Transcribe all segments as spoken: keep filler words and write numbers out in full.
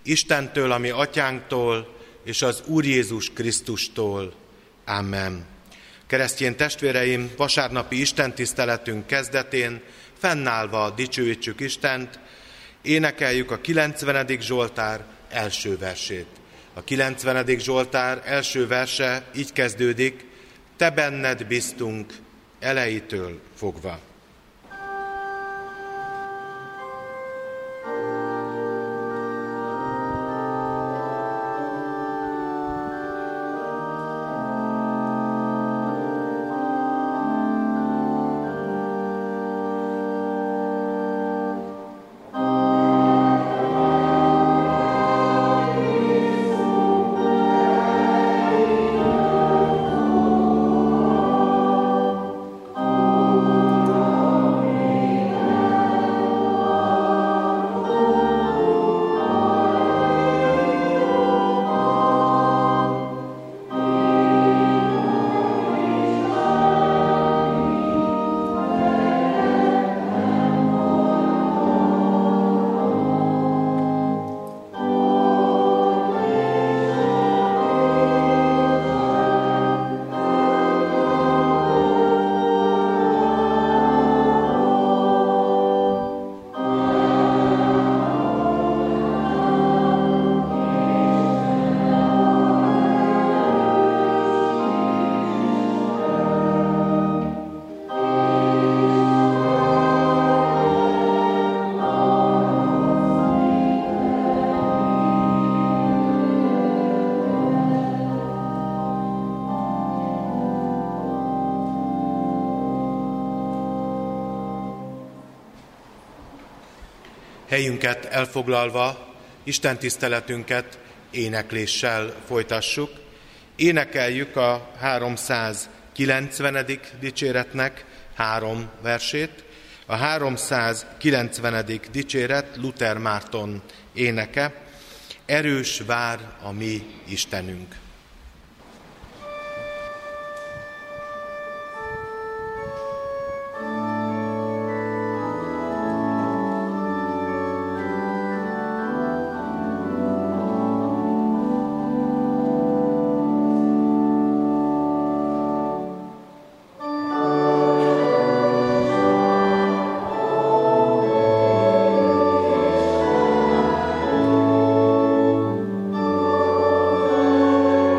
Istentől, ami atyánktól, és az Úr Jézus Krisztustól. Amen. Keresztény testvéreim, vasárnapi istentiszteletünk kezdetén fennállva dicsőítsük Istent, énekeljük a kilencvenedik Zsoltár első versét. A kilencvenedik Zsoltár első verse így kezdődik: Te benned bíztunk elejétől fogva. Helyünket elfoglalva, Isten tiszteletünket énekléssel folytassuk. Énekeljük a háromszázkilencvenedik dicséretnek három versét. A háromszázkilencvenedik dicséret Luther Márton éneke: Erős vár a mi Istenünk. Amen.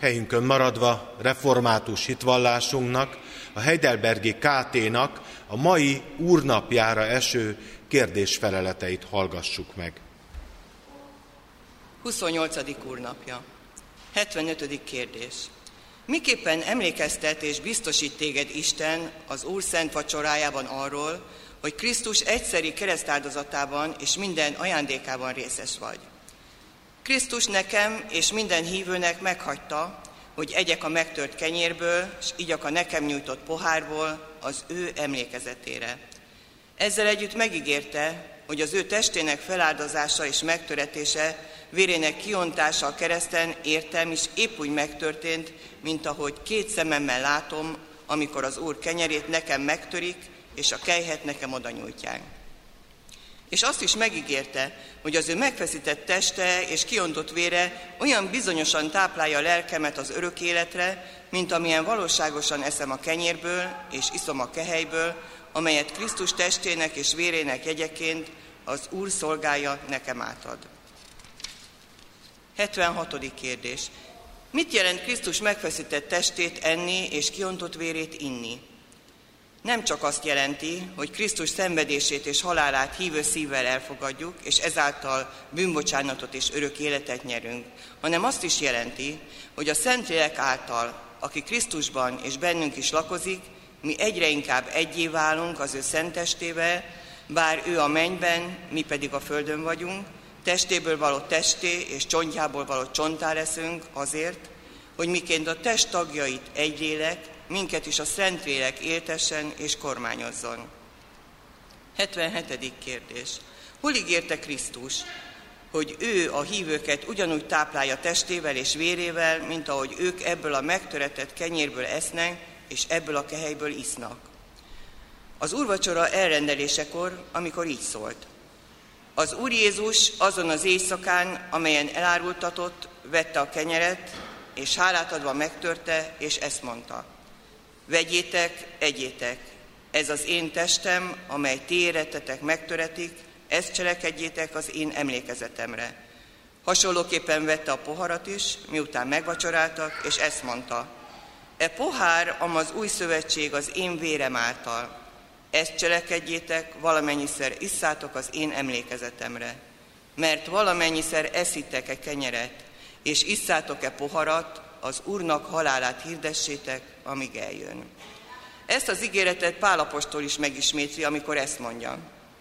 helyünkön maradva református hitvallásunknak, a Heidelbergi ká té-nak a mai úrnapjára eső kérdésfeleleteit hallgassuk meg. huszonnyolcadik úrnapja. hetvenötödik kérdés. Miképpen emlékeztet és biztosít téged Isten az Úr szent vacsorájában arról, hogy Krisztus egyszeri keresztáldozatában és minden ajándékában részes vagy? Krisztus nekem és minden hívőnek meghagyta, hogy egyek a megtört kenyérből, és igyak a nekem nyújtott pohárból az ő emlékezetére. Ezzel együtt megígérte, hogy az ő testének feláldozása és megtöretése, vérének kiontása a kereszten értem is épp úgy megtörtént, mint ahogy két szememmel látom, amikor az Úr kenyerét nekem megtörik, és a kelyhet nekem oda nyújtják. És azt is megígérte, hogy az ő megfeszített teste és kiontott vére olyan bizonyosan táplálja a lelkemet az örök életre, mint amilyen valóságosan eszem a kenyérből és iszom a kehelyből, amelyet Krisztus testének és vérének jegyeként az Úr szolgája nekem átad. hetvenhatodik kérdés. Mit jelent Krisztus megfeszített testét enni és kiontott vérét inni? Nem csak azt jelenti, hogy Krisztus szenvedését és halálát hívő szívvel elfogadjuk, és ezáltal bűnbocsánatot és örök életet nyerünk, hanem azt is jelenti, hogy a Szentlélek által, aki Krisztusban és bennünk is lakozik, mi egyre inkább egyé válunk az ő szent testével, bár ő a mennyben, mi pedig a földön vagyunk, testéből való testé és csontjából való csonttá leszünk azért, hogy miként a test tagjait egy lélek, minket is a Szentlélek éltessen és kormányozzon. hetvenhetedik kérdés. Hol ígérte Krisztus, hogy ő a hívőket ugyanúgy táplálja testével és vérével, mint ahogy ők ebből a megtöretett kenyérből esznek, és ebből a kehelyből isznak? Az úrvacsora elrendelésekor, amikor így szólt. Az Úr Jézus azon az éjszakán, amelyen elárultatott, vette a kenyeret, és hálát adva megtörte, és ezt mondta. Vegyétek, egyétek, ez az én testem, amely ti érettetek megtöretik, ezt cselekedjétek az én emlékezetemre. Hasonlóképpen vette a poharat is, miután megvacsoráltak, és ezt mondta. E pohár, amaz új szövetség az én vérem által. Ezt cselekedjétek, valamennyiszer isszátok az én emlékezetemre. Mert valamennyiszer eszitek e kenyeret, és isszátok e poharat, az Úrnak halálát hirdessétek, amíg eljön. Ezt az ígéretet Pál apostol is megismétli, amikor ezt mondja.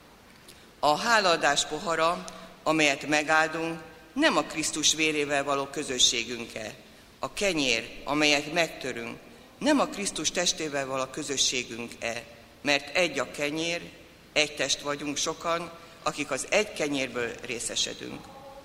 A hálaadás pohara, amelyet megáldunk, nem a Krisztus vérével való közösségünk-e. A kenyér, amelyet megtörünk, nem a Krisztus testével való közösségünk-e. Mert egy a kenyér, egy test vagyunk sokan, akik az egy kenyérből részesedünk.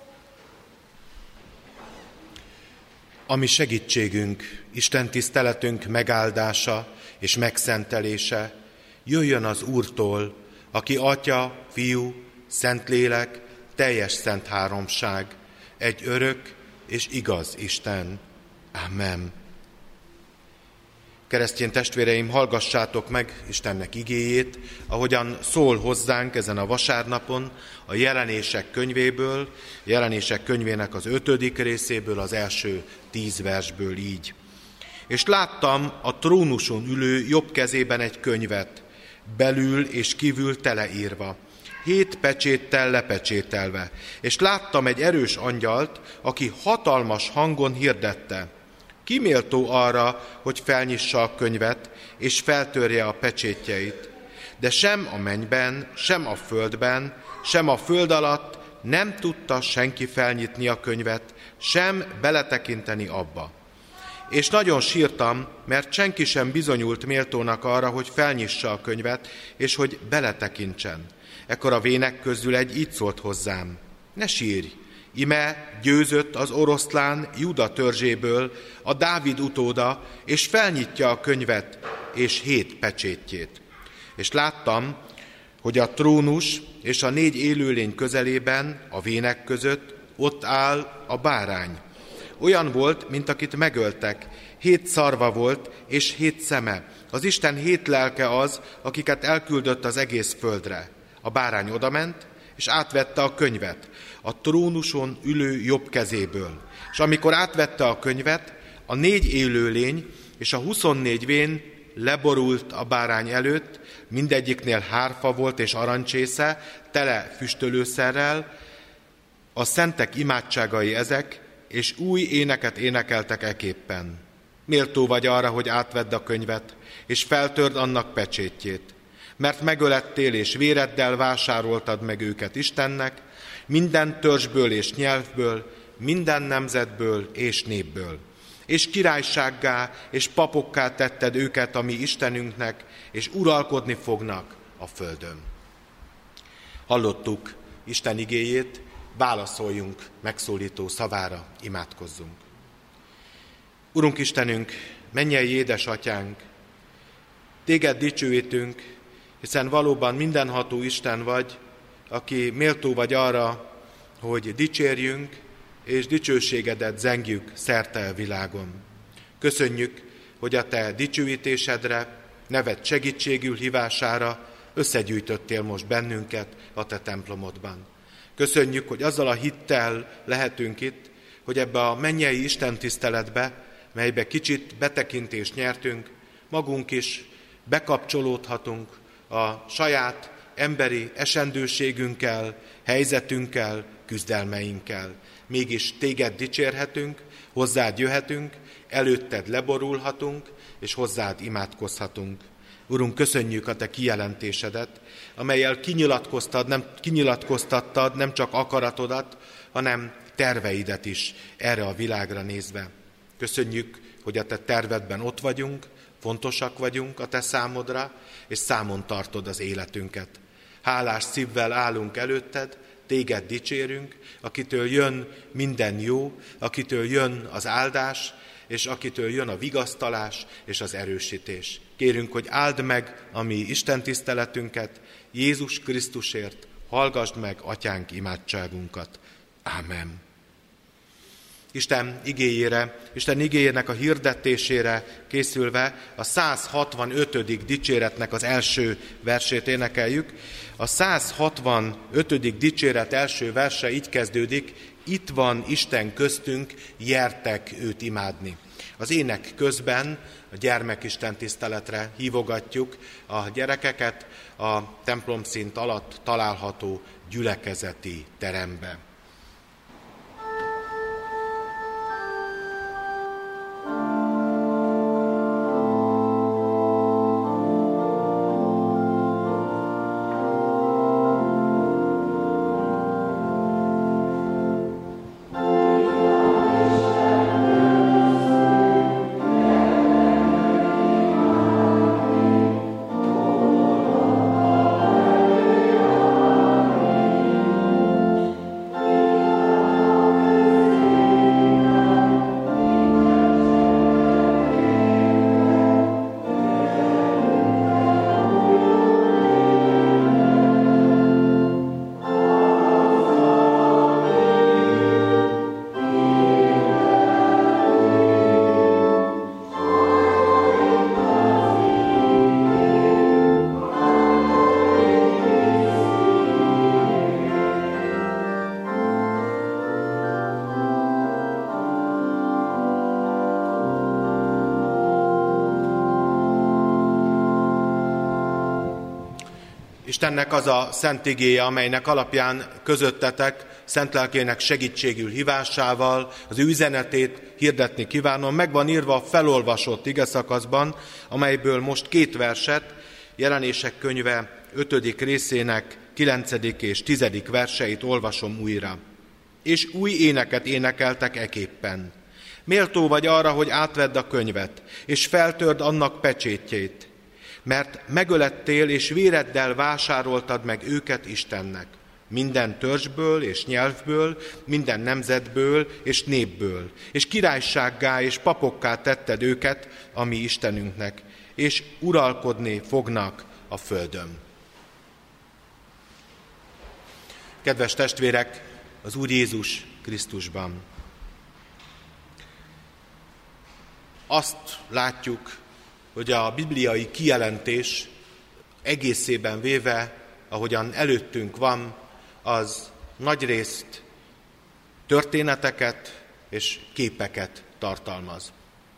Ami segítségünk, Isten tiszteletünk megáldása és megszentelése jöjjön az Úrtól, aki Atya, Fiú, Szentlélek, teljes szent háromság, egy örök és igaz Isten. Amen. Keresztény testvéreim, hallgassátok meg Istennek igéjét, ahogyan szól hozzánk ezen a vasárnapon a Jelenések könyvéből, Jelenések könyvének az ötödik részéből, az első tíz versből így. És láttam a trónuson ülő jobb kezében egy könyvet, belül és kívül teleírva, hét pecséttel lepecsételve, és láttam egy erős angyalt, aki hatalmas hangon hirdette, ki méltó arra, hogy felnyissa a könyvet, és feltörje a pecsétjeit. De sem a mennyben, sem a földben, sem a föld alatt nem tudta senki felnyitni a könyvet, sem beletekinteni abba. És nagyon sírtam, mert senki sem bizonyult méltónak arra, hogy felnyissa a könyvet, és hogy beletekintsen. Ekkor a vének közül egy így szólt hozzám, ne sírj! Ime győzött az oroszlán Júda törzséből, a Dávid utóda, és felnyitja a könyvet és hét pecsétjét. És láttam, hogy a trónus és a négy élőlény közelében, a vének között ott áll a bárány. Olyan volt, mint akit megöltek, hét szarva volt és hét szeme. Az Isten hét lelke az, akiket elküldött az egész földre. A bárány odament, és átvette a könyvet a trónuson ülő jobb kezéből. És amikor átvette a könyvet, A négy élőlény és a huszonnégy vén leborult a bárány előtt, mindegyiknél hárfa volt és arancsésze, tele füstölőszerrel, a szentek imádságai ezek, és új éneket énekeltek eképpen. Méltó vagy arra, hogy átvedd a könyvet, és feltörd annak pecsétjét, mert megölettél és véreddel vásároltad meg őket Istennek, minden törzsből és nyelvből, minden nemzetből és népből. És királysággá és papokká tetted őket a mi Istenünknek, és uralkodni fognak a földön. Hallottuk Isten igéjét, válaszoljunk megszólító szavára, imádkozzunk. Urunk Istenünk, mennyei édesatyánk, téged dicsőítünk, hiszen valóban mindenható Isten vagy, aki méltó vagy arra, hogy dicsérjünk, és dicsőségedet zengjük szerte a világon. Köszönjük, hogy a te dicsőítésedre, neved segítségül hívására összegyűjtöttél most bennünket a te templomodban. Köszönjük, hogy azzal a hittel lehetünk itt, hogy ebbe a mennyei Isten tiszteletbe, melybe kicsit betekintést nyertünk, magunk is bekapcsolódhatunk a saját emberi esendőségünkkel, helyzetünkkel, küzdelmeinkkel. Mégis téged dicsérhetünk, hozzád jöhetünk, előtted leborulhatunk, és hozzád imádkozhatunk. Urunk, köszönjük a te kijelentésedet, amellyel kinyilatkoztad, nem, kinyilatkoztattad nem csak akaratodat, hanem terveidet is erre a világra nézve. Köszönjük, hogy a te tervedben ott vagyunk, fontosak vagyunk a te számodra, és számon tartod az életünket. Hálás szívvel állunk előtted, téged dicsérünk, akitől jön minden jó, akitől jön az áldás, és akitől jön a vigasztalás és az erősítés. Kérünk, hogy áld meg a mi Isten tiszteletünket, Jézus Krisztusért, hallgasd meg atyánk imádságunkat. Ámen. Isten igéjére, Isten igéjének a hirdetésére készülve a száz hatvanötödik dicséretnek az első versét énekeljük. A száz hatvanötödik dicséret első verse így kezdődik: itt van Isten köztünk, gyertek őt imádni. Az ének közben a gyermekisten tiszteletre hívogatjuk a gyerekeket a templomszint alatt található gyülekezeti terembe. Istennek az a szent igéje, amelynek alapján közöttetek szent lelkének segítségül hívásával az ő üzenetét hirdetni kívánom. Meg van írva a felolvasott igeszakaszban, amelyből most két verset, Jelenések könyve ötödik részének kilencedik és tizedik verseit olvasom újra. És új éneket énekeltek eképpen. Méltó vagy arra, hogy átvedd a könyvet, és feltörd annak pecsétjét, mert megölettél és véreddel vásároltad meg őket Istennek, minden törzsből és nyelvből, minden nemzetből és népből, és királysággá és papokká tetted őket a mi Istenünknek, és uralkodni fognak a földön. Kedves testvérek, az Úr Jézus Krisztusban. Azt látjuk, hogy a bibliai kijelentés egészében véve, ahogyan előttünk van, az nagyrészt történeteket és képeket tartalmaz.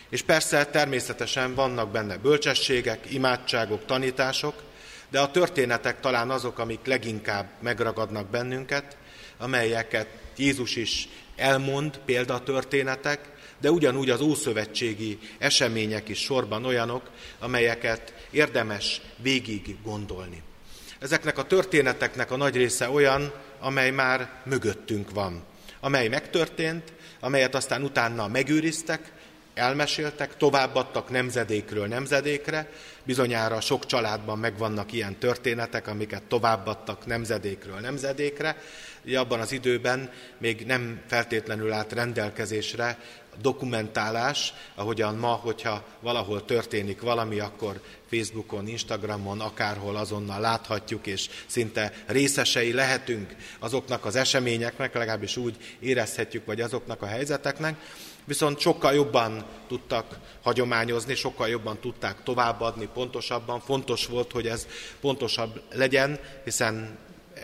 És persze természetesen vannak benne bölcsességek, imádságok, tanítások, de a történetek talán azok, amik leginkább megragadnak bennünket, amelyeket Jézus is elmond, példatörténetek, de ugyanúgy az ószövetségi események is sorban olyanok, amelyeket érdemes végig gondolni. Ezeknek a történeteknek a nagy része olyan, amely már mögöttünk van, amely megtörtént, amelyet aztán utána megőriztek, elmeséltek, továbbadtak nemzedékről nemzedékre, bizonyára sok családban megvannak ilyen történetek, amiket továbbadtak nemzedékről nemzedékre. Ugye abban az időben még nem feltétlenül állt rendelkezésre a dokumentálás, ahogyan ma, hogyha valahol történik valami, akkor Facebookon, Instagramon, akárhol azonnal láthatjuk, és szinte részesei lehetünk azoknak az eseményeknek, legalábbis úgy érezhetjük, vagy azoknak a helyzeteknek, viszont sokkal jobban tudtak hagyományozni, sokkal jobban tudták továbbadni, pontosabban. Fontos volt, hogy ez pontosabb legyen, hiszen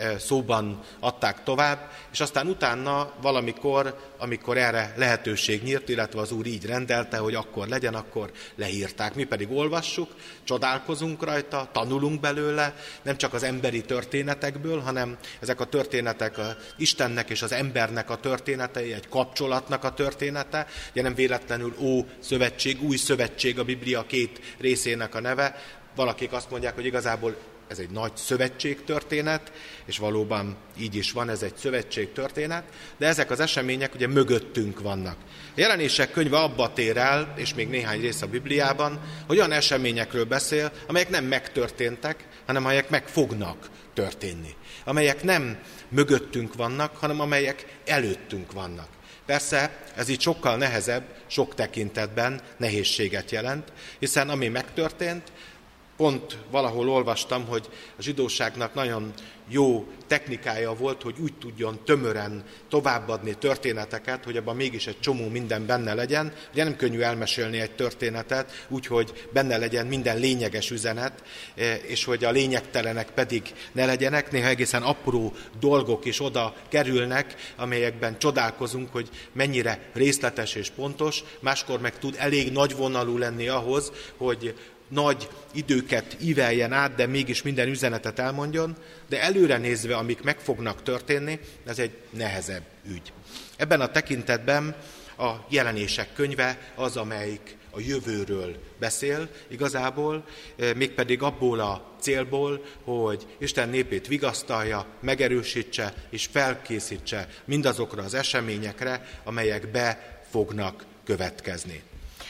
szóban adták tovább, és aztán utána valamikor, amikor erre lehetőség nyílt, illetve az Úr így rendelte, hogy akkor legyen, akkor leírták. Mi pedig olvassuk, csodálkozunk rajta, tanulunk belőle, nem csak az emberi történetekből, hanem ezek a történetek a Istennek és az embernek a történetei, egy kapcsolatnak a története, ugye nem véletlenül Ó szövetség, Új szövetség a Biblia két részének a neve. Valakik azt mondják, hogy igazából ez egy nagy szövetségtörténet, és valóban így is van, ez egy szövetségtörténet, de ezek az események ugye mögöttünk vannak. A Jelenések könyve abba tér el, és még néhány rész a Bibliában, hogy olyan eseményekről beszél, amelyek nem megtörténtek, hanem amelyek meg fognak történni. Amelyek nem mögöttünk vannak, hanem amelyek előttünk vannak. Persze ez így sokkal nehezebb, sok tekintetben nehézséget jelent, hiszen ami megtörtént, pont valahol olvastam, hogy a zsidóságnak nagyon jó technikája volt, hogy úgy tudjon tömören továbbadni történeteket, hogy abban mégis egy csomó minden benne legyen. Ugye nem könnyű elmesélni egy történetet, úgyhogy benne legyen minden lényeges üzenet, és hogy a lényegtelenek pedig ne legyenek. Néha egészen apró dolgok is oda kerülnek, amelyekben csodálkozunk, hogy mennyire részletes és pontos, máskor meg tud elég nagyvonalú lenni ahhoz, hogy nagy időket íveljen át, de mégis minden üzenetet elmondjon, de előre nézve, amik meg fognak történni, ez egy nehezebb ügy. Ebben a tekintetben a Jelenések könyve az, amelyik a jövőről beszél igazából, mégpedig abból a célból, hogy Isten népét vigasztalja, megerősítse és felkészítse mindazokra az eseményekre, amelyek be fognak következni.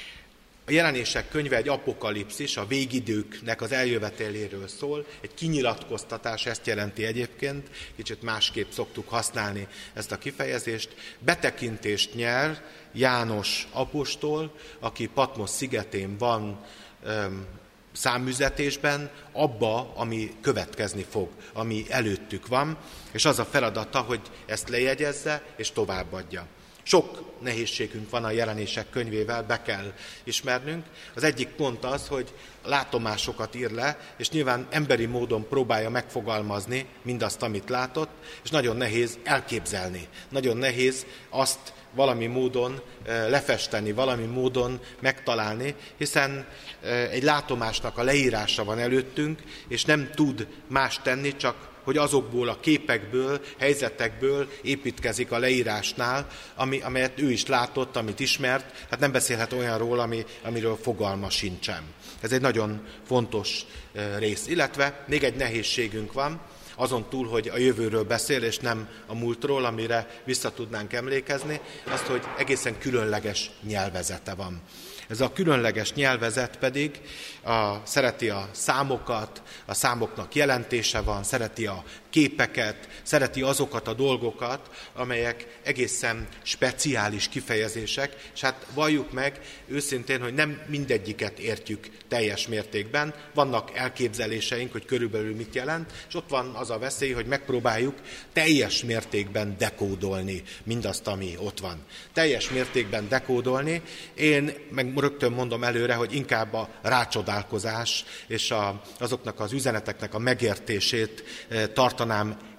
A Jelenések könyve egy apokalipszis, a végidőknek az eljöveteléről szól, egy kinyilatkoztatás, ezt jelenti egyébként, kicsit másképp szoktuk használni ezt a kifejezést. Betekintést nyer János apostol, aki Patmos szigetén van öm, számüzetésben, abba, ami következni fog, ami előttük van, és az a feladata, hogy ezt lejegyezze és továbbadja. Sok nehézségünk van a Jelenések könyvével, be kell ismernünk. Az egyik pont az, hogy látomásokat ír le, és nyilván emberi módon próbálja megfogalmazni mindazt, amit látott, és nagyon nehéz elképzelni. Nagyon nehéz azt valami módon lefesteni, valami módon megtalálni, hiszen egy látomásnak a leírása van előttünk, és nem tud más tenni, csak hogy azokból a képekből, helyzetekből építkezik a leírásnál, ami, amelyet ő is látott, amit ismert, hát nem beszélhet olyanról, ami, amiről fogalma sincsen. Ez egy nagyon fontos rész. Illetve még egy nehézségünk van, azon túl, hogy a jövőről beszél, és nem a múltról, amire vissza tudnánk emlékezni, azt, hogy egészen különleges nyelvezete van. Ez a különleges nyelvezet pedig a, szereti a számokat, a számoknak jelentése van, szereti a képeket, szereti azokat a dolgokat, amelyek egészen speciális kifejezések, és hát valljuk meg őszintén, hogy nem mindegyiket értjük teljes mértékben, vannak elképzeléseink, hogy körülbelül mit jelent, és ott van az a veszély, hogy megpróbáljuk teljes mértékben dekódolni mindazt, ami ott van. Teljes mértékben dekódolni, én meg rögtön mondom előre, hogy inkább a rácsodálkozás és a, azoknak az üzeneteknek a megértését tartanám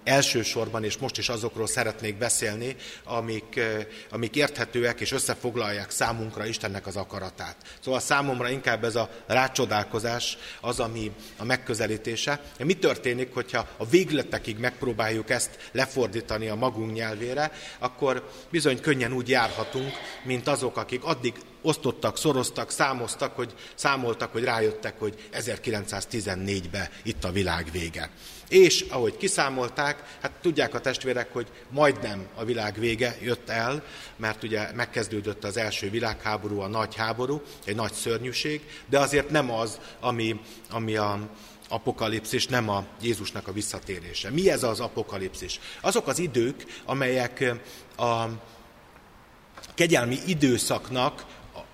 elsősorban, és most is azokról szeretnék beszélni, amik, amik érthetőek és összefoglalják számunkra Istennek az akaratát. Szóval számomra inkább ez a rácsodálkozás az, ami a megközelítése. Mi történik, hogyha a végletekig megpróbáljuk ezt lefordítani a magunk nyelvére, akkor bizony könnyen úgy járhatunk, mint azok, akik addig osztottak, szoroztak, számoztak, hogy számoltak, hogy rájöttek, hogy ezerkilencszáztizennégyben itt a világ vége. És ahogy kiszámolták, hát tudják a testvérek, hogy majdnem a világ vége jött el, mert ugye megkezdődött az első világháború, a nagy háború, egy nagy szörnyűség, de azért nem az, ami, ami a apokalipszis, nem a Jézusnak a visszatérése. Mi ez az apokalipszis? Azok az idők, amelyek a kegyelmi időszaknak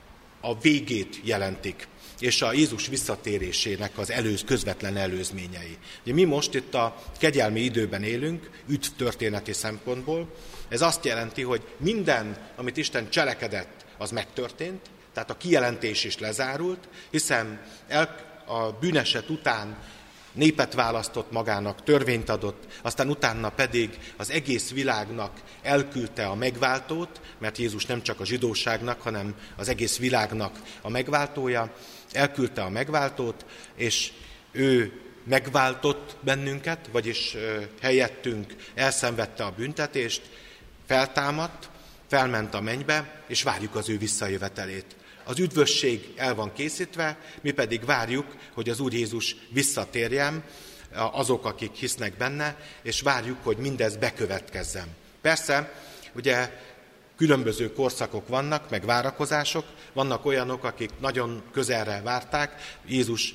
a végét jelentik, és a Jézus visszatérésének az előz, közvetlen előzményei. Ugye mi most itt a kegyelmi időben élünk, üdv történeti szempontból. Ez azt jelenti, hogy minden, amit Isten cselekedett, az megtörtént, tehát a kijelentés is lezárult, hiszen el, a bűneset után népet választott magának, törvényt adott, aztán utána pedig az egész világnak elküldte a megváltót, mert Jézus nem csak a zsidóságnak, hanem az egész világnak a megváltója, elküldte a megváltót, és ő megváltott bennünket, vagyis helyettünk elszenvedte a büntetést, feltámadt, felment a mennybe, és várjuk az ő visszajövetelét. Az üdvösség el van készítve, mi pedig várjuk, hogy az Úr Jézus visszatérjen, azok, akik hisznek benne, és várjuk, hogy mindez bekövetkezzen. Persze, ugye különböző korszakok vannak, meg várakozások, vannak olyanok, akik nagyon közelre várták, Jézus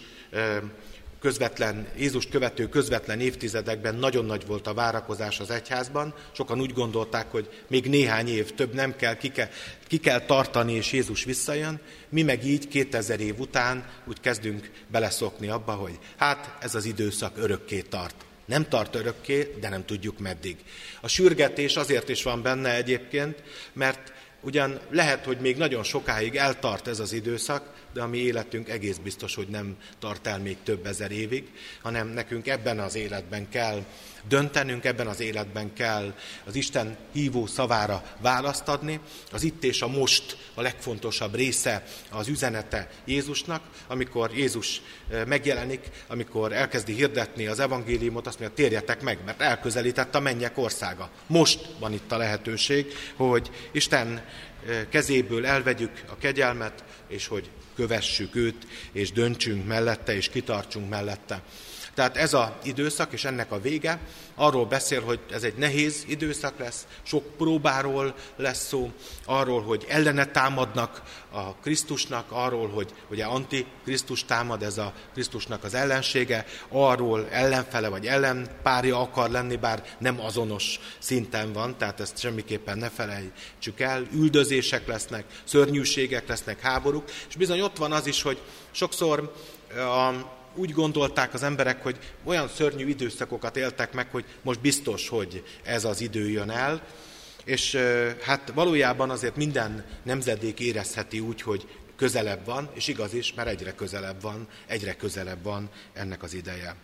közvetlen, Jézust követő közvetlen évtizedekben nagyon nagy volt a várakozás az egyházban. Sokan úgy gondolták, hogy még néhány év, több nem kell, ki kell, ki kell tartani, és Jézus visszajön. Mi meg így kétezer év után úgy kezdünk beleszokni abba, hogy hát ez az időszak örökké tart. Nem tart örökké, de nem tudjuk meddig. A sürgetés azért is van benne egyébként, mert ugyan lehet, hogy még nagyon sokáig eltart ez az időszak, de a mi életünk egész biztos, hogy nem tart el még több ezer évig, hanem nekünk ebben az életben kell döntenünk, ebben az életben kell az Isten hívó szavára választ adni. Az itt és a most a legfontosabb része az üzenete Jézusnak, amikor Jézus megjelenik, amikor elkezdi hirdetni az evangéliumot, azt mondja, térjetek meg, mert elközelített a mennyek országa. Most van itt a lehetőség, hogy Isten kezéből elvegyük a kegyelmet, és hogy kövessük őt, és döntsünk mellette, és kitartsunk mellette. Tehát ez az időszak, és ennek a vége arról beszél, hogy ez egy nehéz időszak lesz, sok próbáról lesz szó, arról, hogy ellene támadnak a Krisztusnak, arról, hogy ugye antikrisztus támad, ez a Krisztusnak az ellensége, arról ellenfele vagy ellenpárja akar lenni, bár nem azonos szinten van, tehát ezt semmiképpen ne felejtsük el, üldözések lesznek, szörnyűségek lesznek, háborúk, és bizony ott van az is, hogy sokszor a úgy gondolták az emberek, hogy olyan szörnyű időszakokat éltek meg, hogy most biztos, hogy ez az idő jön el, és hát valójában azért minden nemzedék érezheti úgy, hogy közelebb van, és igaz is, mert egyre közelebb van, egyre közelebb van ennek az ideje.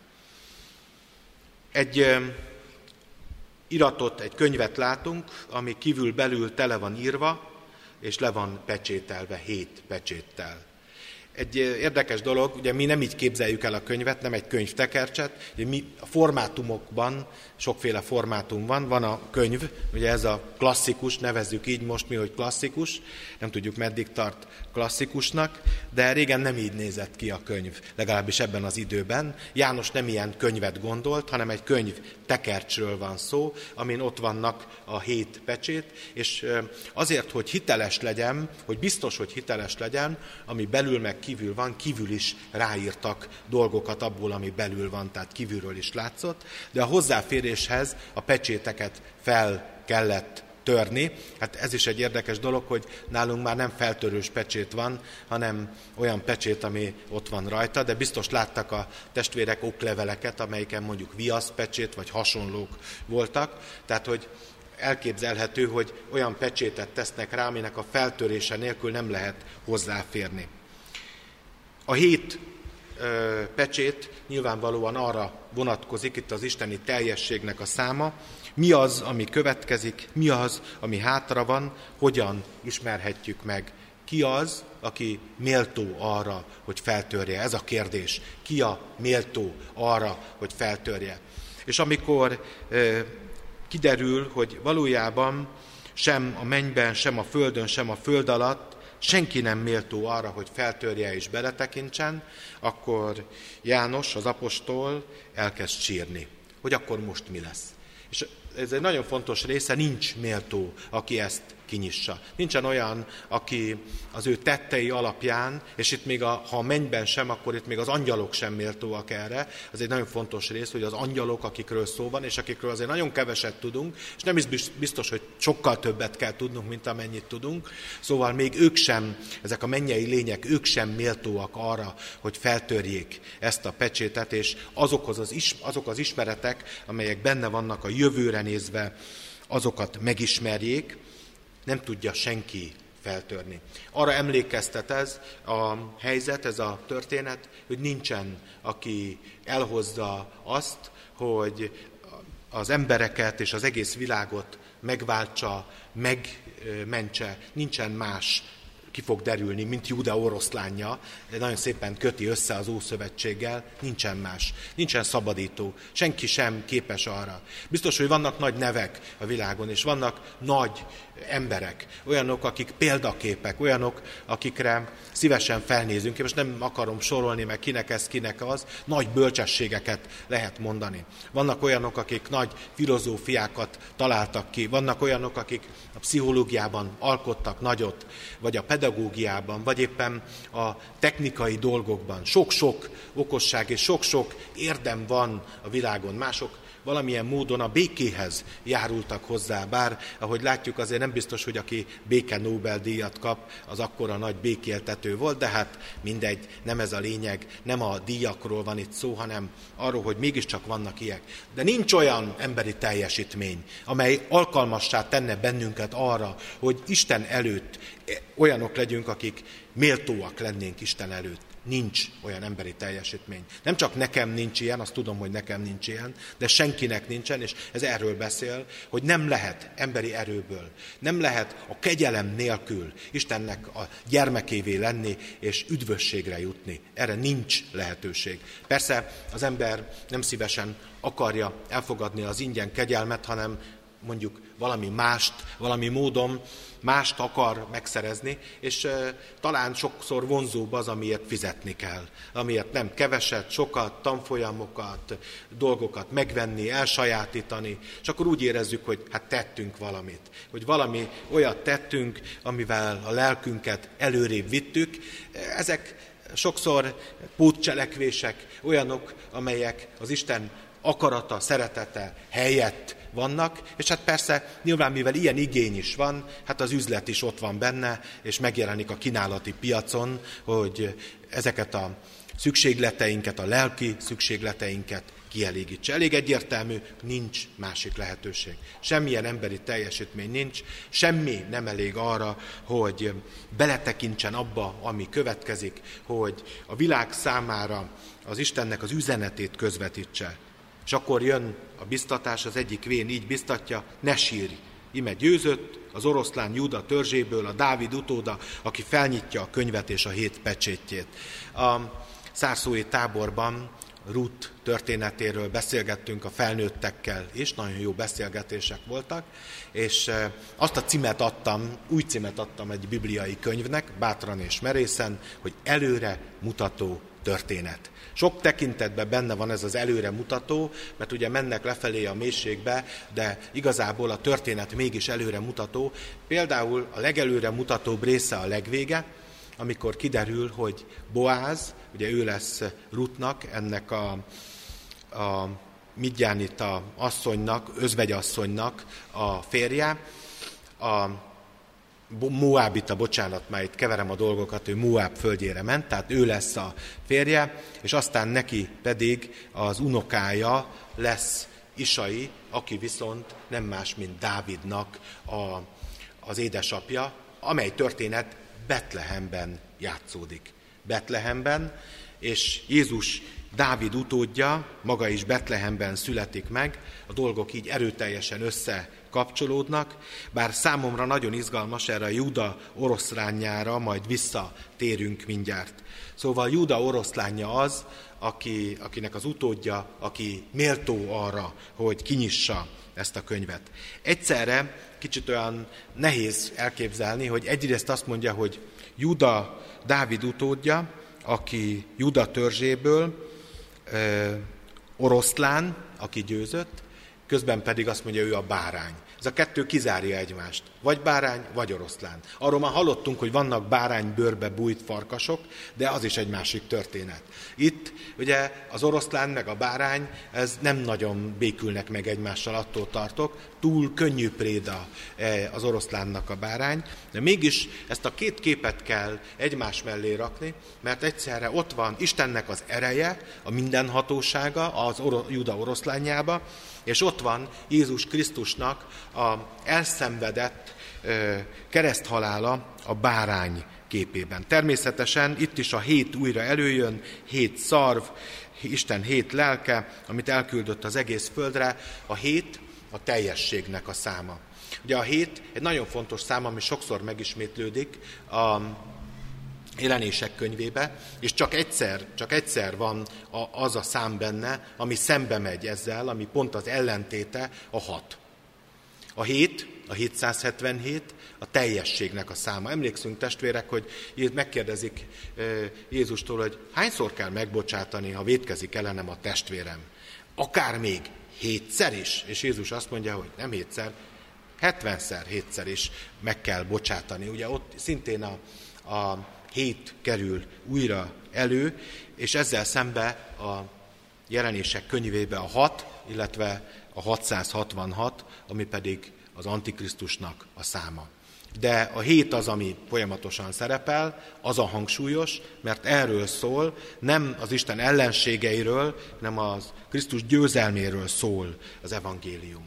Egy iratot, egy könyvet látunk, ami kívül belül tele van írva, és le van pecsételve hét pecséttel. Egy érdekes dolog, ugye mi nem így képzeljük el a könyvet, nem egy könyvtekercset, ugye mi a formátumokban, sokféle formátum van, van a könyv, ugye ez a klasszikus, nevezzük így most mi, hogy klasszikus, nem tudjuk meddig tart klasszikusnak, de régen nem így nézett ki a könyv, legalábbis ebben az időben. János nem ilyen könyvet gondolt, hanem egy könyv tekercsről van szó, amin ott vannak a hét pecsét, és azért, hogy hiteles legyen, hogy biztos, hogy hiteles legyen, ami belül meg kívül van, kívül is ráírtak dolgokat abból, ami belül van, tehát kívülről is látszott, de a hozzáféréshez a pecséteket fel kellett törni. Hát ez is egy érdekes dolog, hogy nálunk már nem feltörős pecsét van, hanem olyan pecsét, ami ott van rajta, de biztos láttak a testvérek okleveleket, amelyiken mondjuk viaszpecsét vagy hasonlók voltak, tehát hogy elképzelhető, hogy olyan pecsétet tesznek rá, aminek a feltörése nélkül nem lehet hozzáférni. A hét ö, pecsét nyilvánvalóan arra vonatkozik, itt az isteni teljességnek a száma, mi az, ami következik, mi az, ami hátra van, hogyan ismerhetjük meg. Ki az, aki méltó arra, hogy feltörje? Ez a kérdés. Ki a méltó arra, hogy feltörje? És amikor ö, kiderül, hogy valójában sem a mennyben, sem a földön, sem a föld alatt senki nem méltó arra, hogy feltörje és beletekintsen, akkor János, az apostol elkezd sírni, hogy akkor most mi lesz. És ez egy nagyon fontos része, nincs méltó, aki ezt kinyissa. Nincsen olyan, aki az ő tettei alapján, és itt még a, ha a mennyben sem, akkor itt még az angyalok sem méltóak erre. Ez egy nagyon fontos rész, hogy az angyalok, akikről szó van, és akikről azért nagyon keveset tudunk, és nem is biztos, hogy sokkal többet kell tudnunk, mint amennyit tudunk. Szóval még ők sem, ezek a mennyei lények, ők sem méltóak arra, hogy feltörjék ezt a pecsétet, és azokhoz az, is, azok az ismeretek, amelyek benne vannak a jövőre nézve, azokat megismerjék, nem tudja senki feltörni. Arra emlékeztet ez a helyzet, ez a történet, hogy nincsen, aki elhozza azt, hogy az embereket és az egész világot megváltsa, megmentse. Nincsen más, ki fog derülni, mint Júda oroszlánja, nagyon szépen köti össze az Ószövetséggel, nincsen más, nincsen szabadító, senki sem képes arra. Biztos, hogy vannak nagy nevek a világon, és vannak nagy emberek, olyanok, akik példaképek, olyanok, akikre szívesen felnézünk. Én most nem akarom sorolni, meg kinek ez, kinek az, nagy bölcsességeket lehet mondani. Vannak olyanok, akik nagy filozófiákat találtak ki, vannak olyanok, akik a pszichológiában alkottak nagyot, vagy a pedagógiában, vagy éppen a technikai dolgokban. Sok-sok okosság és sok-sok érdem van a világon. Mások valamilyen módon a békéhez járultak hozzá, bár, ahogy látjuk, azért nem biztos, hogy aki béke Nobel-díjat kap, az akkora nagy békéltető volt, de hát mindegy, nem ez a lényeg, nem a díjakról van itt szó, hanem arról, hogy mégiscsak vannak ilyek. De nincs olyan emberi teljesítmény, amely alkalmassá tenne bennünket arra, hogy Isten előtt olyanok legyünk, akik méltóak lennénk Isten előtt. Nincs olyan emberi teljesítmény. Nem csak nekem nincs ilyen, azt tudom, hogy nekem nincs ilyen, de senkinek nincsen, és ez erről beszél, hogy nem lehet emberi erőből, nem lehet a kegyelem nélkül Istennek a gyermekévé lenni, és üdvösségre jutni. Erre nincs lehetőség. Persze az ember nem szívesen akarja elfogadni az ingyen kegyelmet, hanem mondjuk valami mást, valami módon mást akar megszerezni, és e, talán sokszor vonzóbb az, amiért fizetni kell. Amiért nem keveset, sokat, tanfolyamokat, dolgokat megvenni, elsajátítani, és akkor úgy érezzük, hogy hát tettünk valamit. Hogy valami olyat tettünk, amivel a lelkünket előrébb vittük. Ezek sokszor pótcselekvések, olyanok, amelyek az Isten akarata, szeretete helyett vannak, és hát persze nyilván mivel ilyen igény is van, hát az üzlet is ott van benne, és megjelenik a kínálati piacon, hogy ezeket a szükségleteinket, a lelki szükségleteinket kielégítse. Elég egyértelmű, nincs másik lehetőség. Semmilyen emberi teljesítmény nincs, semmi nem elég arra, hogy beletekintsen abba, ami következik, hogy a világ számára az Istennek az üzenetét közvetítse. És akkor jön a biztatás, az egyik vén így biztatja, ne sírj, ime győzött az oroszlán Júda törzséből, a Dávid utóda, aki felnyitja a könyvet és a hét pecsétjét. A szárszói táborban Ruth történetéről beszélgettünk a felnőttekkel, és nagyon jó beszélgetések voltak, és azt a címet adtam, új címet adtam egy bibliai könyvnek, bátran és merészen, hogy előre mutató történet. Sok tekintetben benne van ez az előre mutató, mert ugye mennek lefelé a mélységbe, de igazából a történet mégis előre mutató. Például a legelőre mutatóbb része a legvége, amikor kiderül, hogy Boáz, ugye ő lesz Ruthnak, ennek a, a midjánita asszonynak, özvegyasszonynak a férje, a Moábita, bocsánat, már itt keverem a dolgokat, ő Moáb földjére ment, tehát ő lesz a férje, és aztán neki pedig az unokája lesz Isai, aki viszont nem más, mint Dávidnak a, az édesapja, amely történet Betlehemben játszódik. Betlehemben, és Jézus Dávid utódja, maga is Betlehemben születik meg, a dolgok így erőteljesen összekapcsolódnak, bár számomra nagyon izgalmas, erre a Júda oroszlánjára majd visszatérünk mindjárt. Szóval Júda oroszlánja az, aki, akinek az utódja, aki méltó arra, hogy kinyissa ezt a könyvet. Egyszerre kicsit olyan nehéz elképzelni, hogy egyrészt azt mondja, hogy Júda Dávid utódja, aki Júda törzséből, ö, oroszlán, aki győzött, közben pedig azt mondja, ő a bárány. Ez a kettő kizárja egymást. Vagy bárány, vagy oroszlán. Arról már hallottunk, hogy vannak báránybőrbe bújt farkasok, de az is egy másik történet. Itt ugye az oroszlán meg a bárány, ez nem nagyon békülnek meg egymással, attól tartok. Túl könnyű préda az oroszlánnak a bárány, de mégis ezt a két képet kell egymás mellé rakni, mert egyszerre ott van Istennek az ereje, a mindenhatósága az oro- Júda oroszlánjába, és ott van Jézus Krisztusnak a elszenvedett ö, kereszthalála a bárány képében. Természetesen itt is a hét újra előjön, hét szarv, Isten hét lelke, amit elküldött az egész földre. A hét a teljességnek a száma. Ugye a hét egy nagyon fontos szám, ami sokszor megismétlődik a Jelenések könyvébe, és csak egyszer, csak egyszer van a, az a szám benne, ami szembe megy ezzel, ami pont az ellentéte, a hat. A hét, a hétszázhetvenhét, a teljességnek a száma. Emlékszünk, testvérek, hogy megkérdezik Jézustól, hogy hányszor kell megbocsátani, ha vétkezik ellenem a testvérem. Akár még hétszer is. És Jézus azt mondja, hogy nem hétszer, hetvenszer hétszer is meg kell bocsátani. Ugye ott szintén a, a hét kerül újra elő, és ezzel szembe a Jelenések könyvébe a hat, illetve a hatszázhatvanhat, ami pedig az Antikrisztusnak a száma. De a hét az, ami folyamatosan szerepel, az a hangsúlyos, mert erről szól, nem az Isten ellenségeiről, hanem az Krisztus győzelméről szól az evangélium.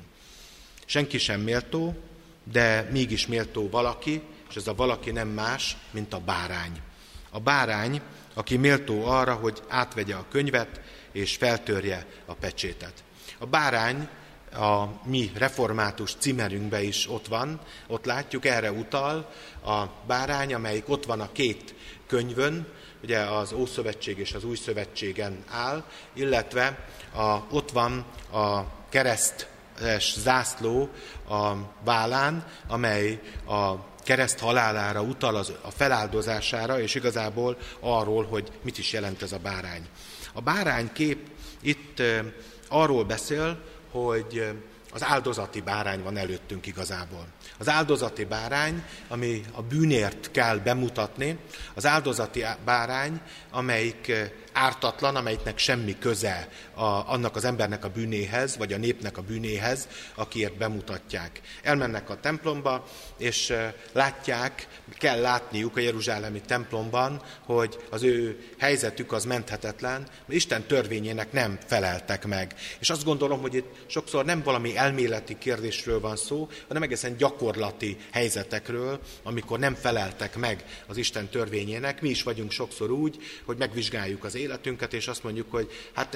Senki sem méltó, de mégis méltó valaki, és ez a valaki nem más, mint a bárány. A bárány, aki méltó arra, hogy átvegye a könyvet, és feltörje a pecsétet. A bárány a mi református címerünkben is ott van, ott látjuk, erre utal a bárány, amelyik ott van a két könyvön, ugye az Ószövetség és az Új Szövetségen áll, illetve a, ott van a keresztes zászló a vállán, amely a kereszt halálára utal, az, a feláldozására, és igazából arról, hogy mit is jelent ez a bárány. A bárány kép itt e, arról beszél, hogy az áldozati bárány van előttünk igazából. Az áldozati bárány, ami a bűnért kell bemutatni, az áldozati bárány, amelyik ártatlan, amelyiknek semmi köze a, annak az embernek a bűnéhez, vagy a népnek a bűnéhez, akiért bemutatják. Elmennek a templomba, és látják, kell látniuk a jeruzsálemi templomban, hogy az ő helyzetük az menthetetlen, mert Isten törvényének nem feleltek meg. És azt gondolom, hogy itt sokszor nem valami elméleti kérdésről van szó, hanem egészen gyakorlati helyzetekről, amikor nem feleltek meg az Isten törvényének. Mi is vagyunk sokszor úgy, hogy megvizsgáljuk az életünket, és azt mondjuk, hogy hát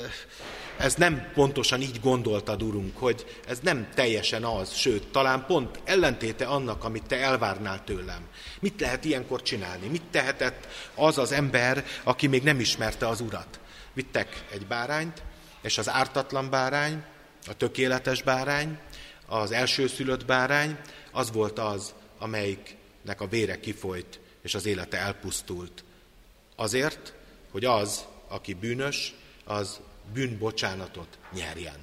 ez nem pontosan így gondoltad, Urunk, hogy ez nem teljesen az, sőt, talán pont ellentéte annak, amit te elvárnál tőlem. Mit lehet ilyenkor csinálni? Mit tehetett az az ember, aki még nem ismerte az Urat? Vittek egy bárányt, és az ártatlan bárány, a tökéletes bárány, az elsőszülött bárány, az volt az, amelyiknek a vére kifolyt, és az élete elpusztult. Azért, hogy az, aki bűnös, az bűnbocsánatot nyerjen.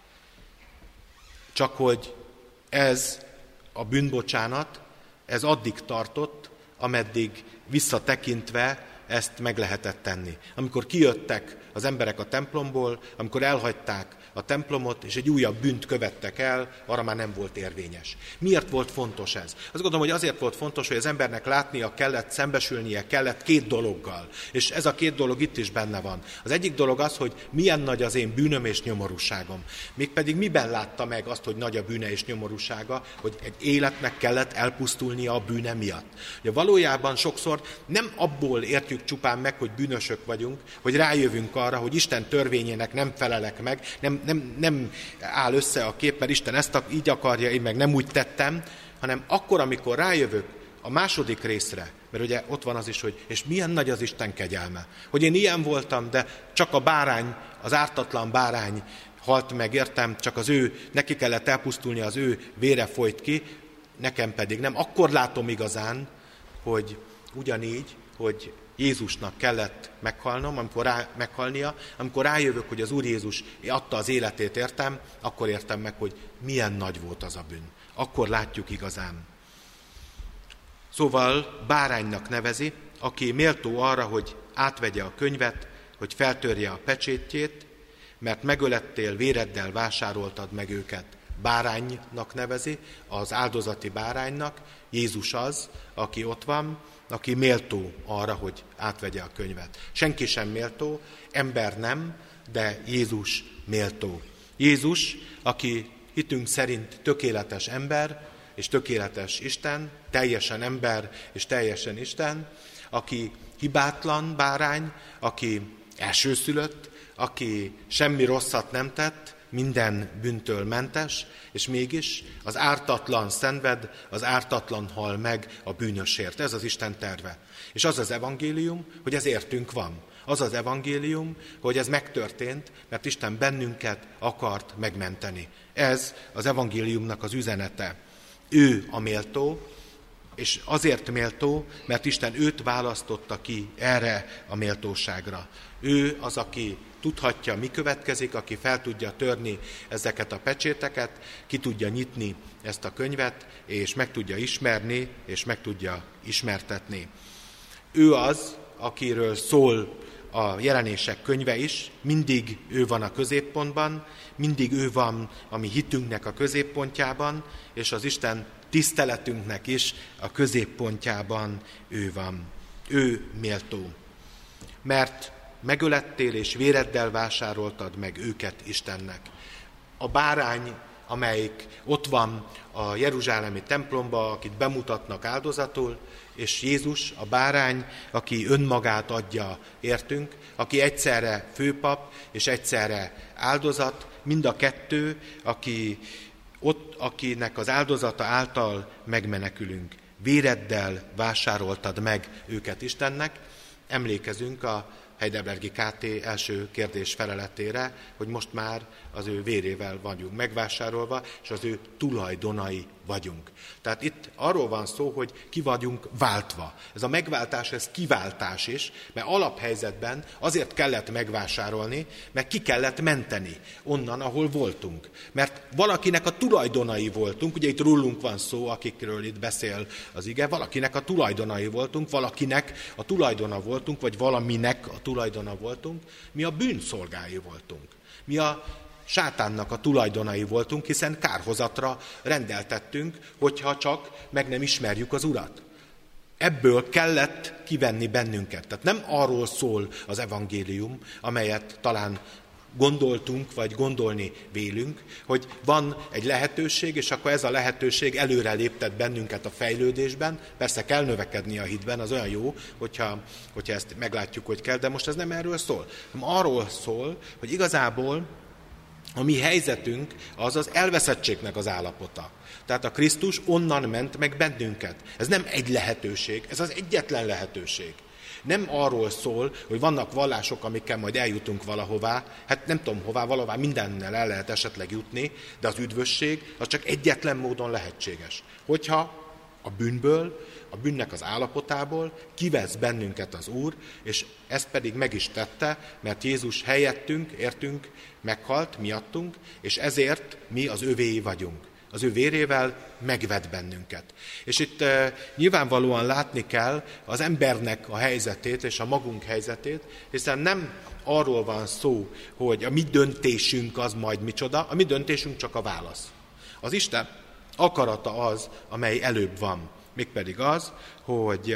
Csak hogy ez a bűnbocsánat, ez addig tartott, ameddig visszatekintve ezt meg lehetett tenni. Amikor kijöttek az emberek a templomból, amikor elhagyták a templomot, és egy újabb bűnt követtek el, arra már nem volt érvényes. Miért volt fontos ez? Azt gondolom, hogy azért volt fontos, hogy az embernek látnia kellett, szembesülnie kellett két dologgal. És ez a két dolog itt is benne van. Az egyik dolog az, hogy milyen nagy az én bűnöm és nyomorúságom. Mégpedig miben látta meg azt, hogy nagy a bűne és nyomorúsága, hogy egy életnek kellett elpusztulnia a bűne miatt. Ugye valójában sokszor nem abból értjük tehetjük csupán meg, hogy bűnösök vagyunk, hogy rájövünk arra, hogy Isten törvényének nem felelek meg, nem, nem, nem áll össze a kép, mert Isten ezt így akarja, én meg nem úgy tettem, hanem akkor, amikor rájövök a második részre, mert ugye ott van az is, hogy és milyen nagy az Isten kegyelme, hogy én ilyen voltam, de csak a bárány, az ártatlan bárány halt meg, értem, csak az ő, neki kellett elpusztulni, az ő vére folyt ki, nekem pedig nem. Akkor látom igazán, hogy ugyanígy, hogy Jézusnak kellett meghalnom, amikor rá, meghalnia, amikor rájövök, hogy az Úr Jézus adta az életét, értem, akkor értem meg, hogy milyen nagy volt az a bűn. Akkor látjuk igazán. Szóval báránynak nevezi, aki méltó arra, hogy átvegye a könyvet, hogy feltörje a pecsétjét, mert megölettél, véreddel vásároltad meg őket. Báránynak nevezi, az áldozati báránynak. Jézus az, aki ott van, aki méltó arra, hogy átvegye a könyvet. Senki sem méltó, ember nem, de Jézus méltó. Jézus, aki hitünk szerint tökéletes ember és tökéletes Isten, teljesen ember és teljesen Isten, aki hibátlan bárány, aki elsőszülött, aki semmi rosszat nem tett, minden bűntől mentes, és mégis az ártatlan szenved, az ártatlan hal meg a bűnösért. Ez az Isten terve. És az az evangélium, hogy ez értünk van. Az az evangélium, hogy ez megtörtént, mert Isten bennünket akart megmenteni. Ez az evangéliumnak az üzenete. Ő a méltó, és azért méltó, mert Isten őt választotta ki erre a méltóságra. Ő az, aki tudhatja, mi következik, aki fel tudja törni ezeket a pecséteket, ki tudja nyitni ezt a könyvet, és meg tudja ismerni, és meg tudja ismertetni. Ő az, akiről szól a Jelenések könyve is, mindig ő van a középpontban, mindig ő van a mi hitünknek a középpontjában, és az Isten tiszteletünknek is a középpontjában ő van. Ő méltó. Mert megölettél és véreddel vásároltad meg őket Istennek. A bárány, amelyik ott van a jeruzsálemi templomba, akit bemutatnak áldozatul, és Jézus, a bárány, aki önmagát adja értünk, aki egyszerre főpap és egyszerre áldozat, mind a kettő, aki ott, akinek az áldozata által megmenekülünk. Véreddel vásároltad meg őket Istennek. Emlékezünk a Heidelbergi ká té első kérdés feleletére, hogy most már az ő vérével vagyunk megvásárolva, és az ő tulajdonai vagyunk. Tehát itt arról van szó, hogy ki vagyunk váltva. Ez a megváltás, ez kiváltás is, mert alaphelyzetben azért kellett megvásárolni, mert ki kellett menteni onnan, ahol voltunk. Mert valakinek a tulajdonai voltunk, ugye itt rólunk van szó, akikről itt beszél az ige, valakinek a tulajdonai voltunk, valakinek a tulajdona voltunk, vagy valaminek a tulajdona voltunk, mi a bűn szolgái voltunk. Mi a sátánnak a tulajdonai voltunk, hiszen kárhozatra rendeltettünk, hogyha csak meg nem ismerjük az Urat. Ebből kellett kivenni bennünket. Tehát nem arról szól az evangélium, amelyet talán gondoltunk, vagy gondolni vélünk, hogy van egy lehetőség, és akkor ez a lehetőség előre léptet bennünket a fejlődésben. Persze kell növekedni a hitben, az olyan jó, hogyha, hogyha ezt meglátjuk, hogy kell, de most ez nem erről szól. Hanem arról szól, hogy igazából a mi helyzetünk az az elveszettségnek az állapota. Tehát a Krisztus onnan ment meg bennünket. Ez nem egy lehetőség, ez az egyetlen lehetőség. Nem arról szól, hogy vannak vallások, amikkel majd eljutunk valahová, hát nem tudom hová, valahová mindennel el lehet esetleg jutni, de az üdvösség az csak egyetlen módon lehetséges. Hogyha a bűnből, a bűnnek az állapotából kivesz bennünket az Úr, és ezt pedig meg is tette, mert Jézus helyettünk, értünk, meghalt miattunk, és ezért mi az övéi vagyunk. Az ő vérével megvet bennünket. És itt e, nyilvánvalóan látni kell az embernek a helyzetét és a magunk helyzetét, hiszen nem arról van szó, hogy a mi döntésünk az majd micsoda, a mi döntésünk csak a válasz. Az Isten akarata az, amely előbb van. Mégpedig az, hogy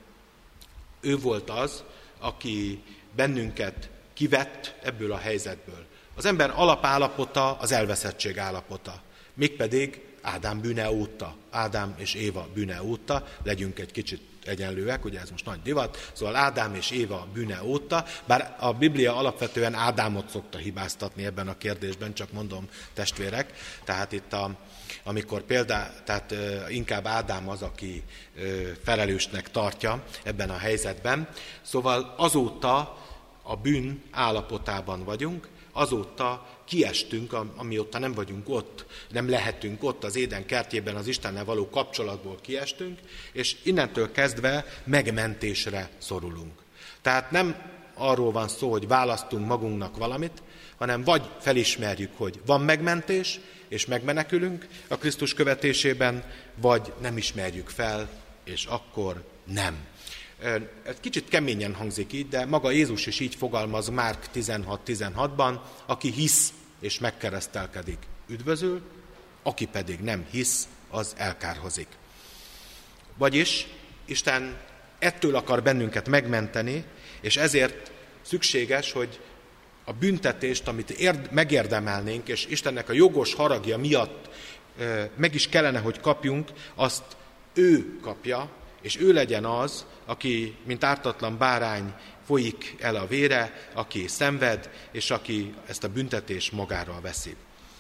ő volt az, aki bennünket kivett ebből a helyzetből. Az ember alapállapota az elveszettség állapota. Mégpedig Ádám bűne óta, Ádám és Éva bűne óta, legyünk egy kicsit egyenlőek, ugye ez most nagy divat, szóval Ádám és Éva bűne óta, bár a Biblia alapvetően Ádámot szokta hibáztatni ebben a kérdésben, csak mondom testvérek, tehát itt a, amikor például, tehát ö, inkább Ádám az, aki ö, felelősnek tartja ebben a helyzetben, szóval azóta a bűn állapotában vagyunk, azóta kiestünk, amióta nem vagyunk ott, nem lehetünk ott az Éden kertjében az Istennel való kapcsolatból kiestünk, és innentől kezdve megmentésre szorulunk. Tehát nem arról van szó, hogy választunk magunknak valamit, hanem vagy felismerjük, hogy van megmentés, és megmenekülünk a Krisztus követésében, vagy nem ismerjük fel, és akkor nem. Ez kicsit keményen hangzik így, de maga Jézus is így fogalmaz Márk tizenhat tizenhatban, aki hisz és megkeresztelkedik, üdvözül, aki pedig nem hisz, az elkárhozik. Vagyis Isten ettől akar bennünket megmenteni, és ezért szükséges, hogy a büntetést, amit érd, megérdemelnénk, és Istennek a jogos haragja miatt e, meg is kellene, hogy kapjunk, azt ő kapja, és ő legyen az, aki, mint ártatlan bárány, folyik el a vére, aki szenved, és aki ezt a büntetést magára veszi.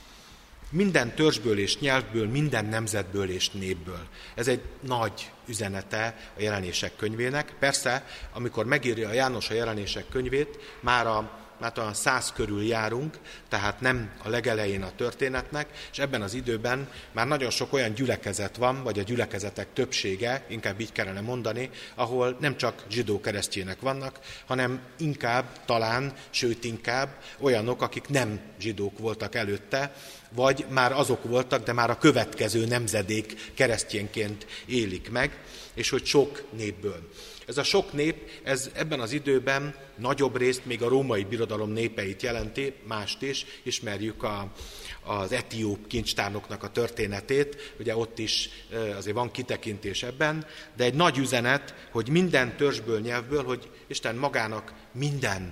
Minden törzsből és nyelvből, minden nemzetből és népből. Ez egy nagy üzenete a Jelenések könyvének. Persze, amikor megírja a János a Jelenések könyvét, már a már talán száz körül járunk, tehát nem a legelején a történetnek, és ebben az időben már nagyon sok olyan gyülekezet van, vagy a gyülekezetek többsége, inkább így kellene mondani, ahol nem csak zsidó-keresztjének vannak, hanem inkább, talán, sőt inkább olyanok, akik nem zsidók voltak előtte, vagy már azok voltak, de már a következő nemzedék keresztjénként élik meg, és hogy sok népből. Ez a sok nép, ez ebben az időben nagyobb részt még a római birodalom népeit jelenti, mást is, ismerjük a, az etióp kincstárnoknak a történetét, ugye ott is azért van kitekintés ebben, de egy nagy üzenet, hogy minden törzsből, nyelvből, hogy Isten magának minden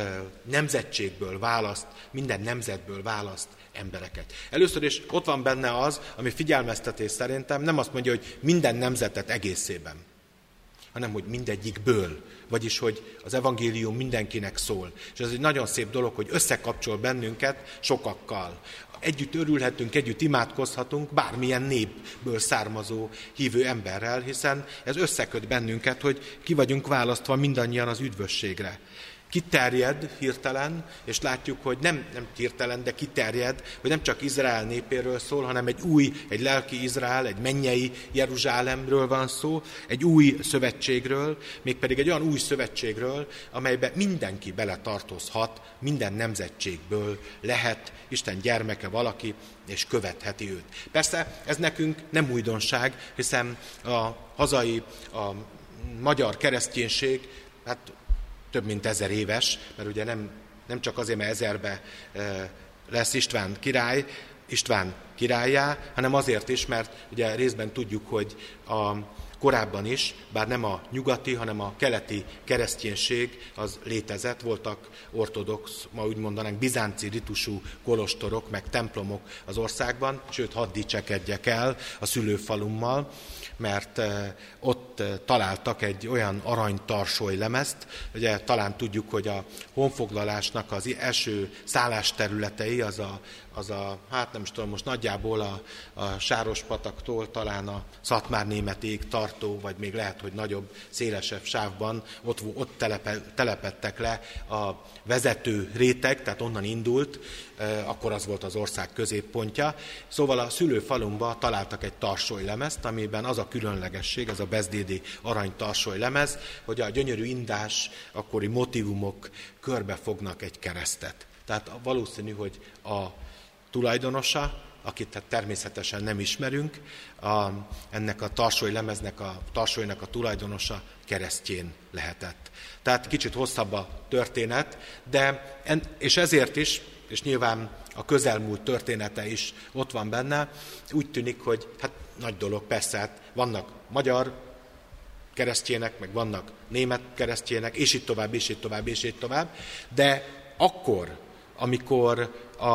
nemzetségből választ, minden nemzetből választ embereket. Először is ott van benne az, ami figyelmeztetés szerintem, nem azt mondja, hogy minden nemzetet egészében, hanem hogy mindegyikből, vagyis hogy az evangélium mindenkinek szól. És ez egy nagyon szép dolog, hogy összekapcsol bennünket sokakkal. Együtt örülhetünk, együtt imádkozhatunk bármilyen népből származó hívő emberrel, hiszen ez összeköt bennünket, hogy ki vagyunk választva mindannyian az üdvösségre. Kiterjed hirtelen, és látjuk, hogy nem, nem hirtelen, de kiterjed, hogy nem csak Izrael népéről szól, hanem egy új, egy lelki Izrael, egy mennyei Jeruzsálemről van szó, egy új szövetségről, mégpedig egy olyan új szövetségről, amelybe mindenki beletartozhat, minden nemzetségből lehet Isten gyermeke valaki, és követheti őt. Persze ez nekünk nem újdonság, hiszen a hazai, a magyar kereszténység, hát több mint ezer éves, mert ugye nem, nem csak azért, mert ezerbe e, lesz István király, István királlyá, hanem azért is, mert ugye részben tudjuk, hogy a korábban is, bár nem a nyugati, hanem a keleti kereszténység az létezett, voltak ortodox, ma úgy mondanánk bizánci ritusú kolostorok, meg templomok az országban, sőt, hadd dicsekedjek el a szülőfalummal, mert ott találtak egy olyan aranytarsoly lemezt, ugye talán tudjuk, hogy a honfoglalásnak az első szállásterületei, az a, az a hát nem is tudom, most nagyjából a, a Sárospataktól talán a Szatmárnémetig tartó, vagy még lehet, hogy nagyobb, szélesebb sávban ott, ott telepe, telepettek le a vezető réteg, tehát onnan indult, akkor az volt az ország középpontja. Szóval a szülőfalumba találtak egy tarsolylemezt, amiben az a különlegesség, ez a bezdédi arany tarsolylemez, hogy a gyönyörű indás, akkori motívumok körbefognak egy keresztet. Tehát valószínű, hogy a tulajdonosa, akit természetesen nem ismerünk, a, ennek a tarsolylemeznek, a tarsolynak a tulajdonosa keresztjén lehetett. Tehát kicsit hosszabb a történet, de en, és ezért is, és nyilván a közelmúlt története is ott van benne, úgy tűnik, hogy hát nagy dolog, persze, hát vannak magyar keresztjének, meg vannak német keresztjének, és így tovább, és így tovább, és így tovább, de akkor, amikor a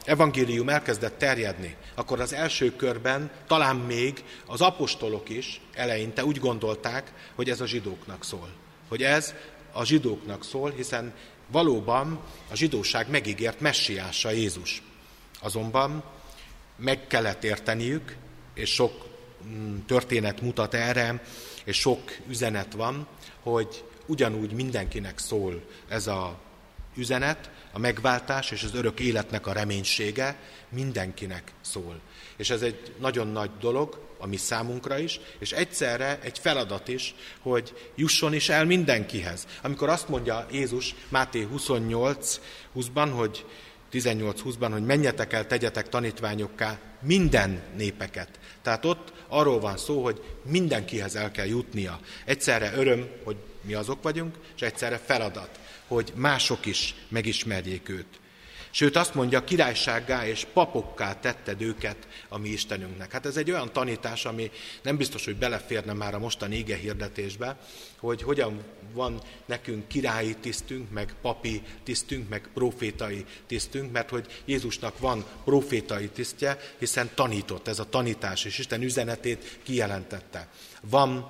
evangélium elkezdett terjedni, akkor az első körben talán még az apostolok is eleinte úgy gondolták, hogy ez a zsidóknak szól. Hogy ez a zsidóknak szól, hiszen valóban a zsidóság megígért messiása Jézus. Azonban meg kellett érteniük, és sok történet mutat erre, és sok üzenet van, hogy ugyanúgy mindenkinek szól ez a üzenet, a megváltás és az örök életnek a reménysége mindenkinek szól. És ez egy nagyon nagy dolog, a mi számunkra is, és egyszerre egy feladat is, hogy jusson is el mindenkihez. Amikor azt mondja Jézus Máté huszonnyolc húszban, hogy tizennyolc húszban, hogy menjetek el, tegyetek tanítványokká minden népeket. Tehát ott arról van szó, hogy mindenkihez el kell jutnia. Egyszerre öröm, hogy mi azok vagyunk, és egyszerre feladat, hogy mások is megismerjék őt. Sőt, azt mondja, királysággá és papokká tetted őket a mi Istenünknek. Hát ez egy olyan tanítás, ami nem biztos, hogy beleférne már a mostani ige hirdetésbe, hogy hogyan van nekünk királyi tisztünk, meg papi tisztünk, meg profétai tisztünk, mert hogy Jézusnak van profétai tisztje, hiszen tanított, ez a tanítás, és Isten üzenetét kijelentette. Van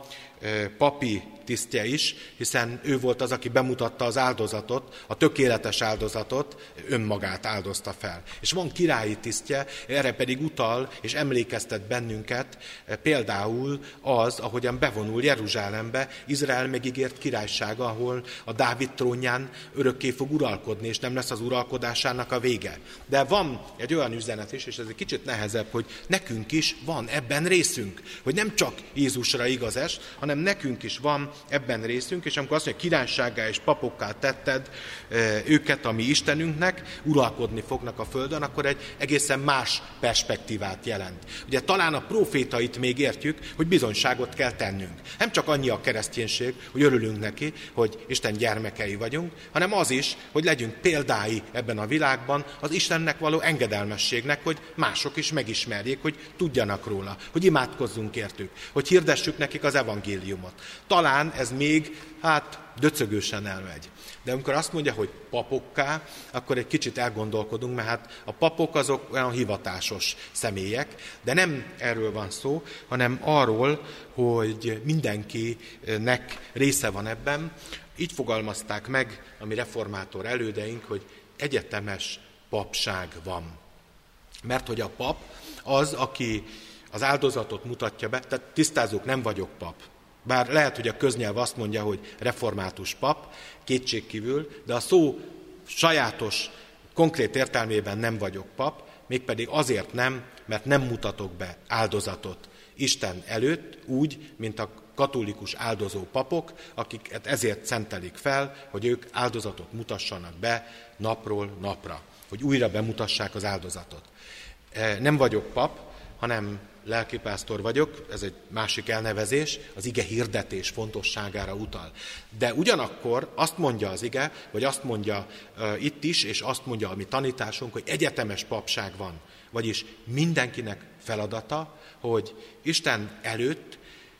papi tisztje is, hiszen ő volt az, aki bemutatta az áldozatot, a tökéletes áldozatot, önmagát áldozta fel. És van királyi tisztje, erre pedig utal és emlékeztet bennünket például az, ahogyan bevonul Jeruzsálembe, Izrael megígért királysága, ahol a Dávid trónján örökké fog uralkodni, és nem lesz az uralkodásának a vége. De van egy olyan üzenet is, és ez egy kicsit nehezebb, hogy nekünk is van ebben részünk, hogy nem csak Jézusra igaz ez, hanem nekünk is van ebben részünk, és amikor azt mondja, királysággá és papokká tetted őket a mi Istenünknek, uralkodni fognak a földön, akkor egy egészen más perspektívát jelent. Ugye talán a profétait még értjük, hogy bizonyságot kell tennünk. Nem csak annyi a kereszténység, hogy örülünk neki, hogy Isten gyermekei vagyunk, hanem az is, hogy legyünk példái ebben a világban az Istennek való engedelmességnek, hogy mások is megismerjék, hogy tudjanak róla, hogy imádkozzunk értük, hogy hirdessük nekik az evangéliumot. Talán ez még, hát, döcögősen elmegy. De amikor azt mondja, hogy papokká, akkor egy kicsit elgondolkodunk, mert hát a papok azok olyan hivatásos személyek, de nem erről van szó, hanem arról, hogy mindenkinek része van ebben. Így fogalmazták meg a mi reformátor elődeink, hogy egyetemes papság van. Mert hogy a pap az, aki az áldozatot mutatja be, tehát tisztázók, nem vagyok pap. Bár lehet, hogy a köznyelv azt mondja, hogy református pap, kétségkívül, de a szó sajátos, konkrét értelmében nem vagyok pap, mégpedig azért nem, mert nem mutatok be áldozatot Isten előtt, úgy, mint a katolikus áldozó papok, akiket ezért szentelik fel, hogy ők áldozatot mutassanak be napról napra, hogy újra bemutassák az áldozatot. Nem vagyok pap, hanem lelkipásztor vagyok, ez egy másik elnevezés, az ige hirdetés fontosságára utal. De ugyanakkor azt mondja az ige, vagy azt mondja uh, itt is, és azt mondja a mi tanításunk, hogy egyetemes papság van. Vagyis mindenkinek feladata, hogy Isten előtt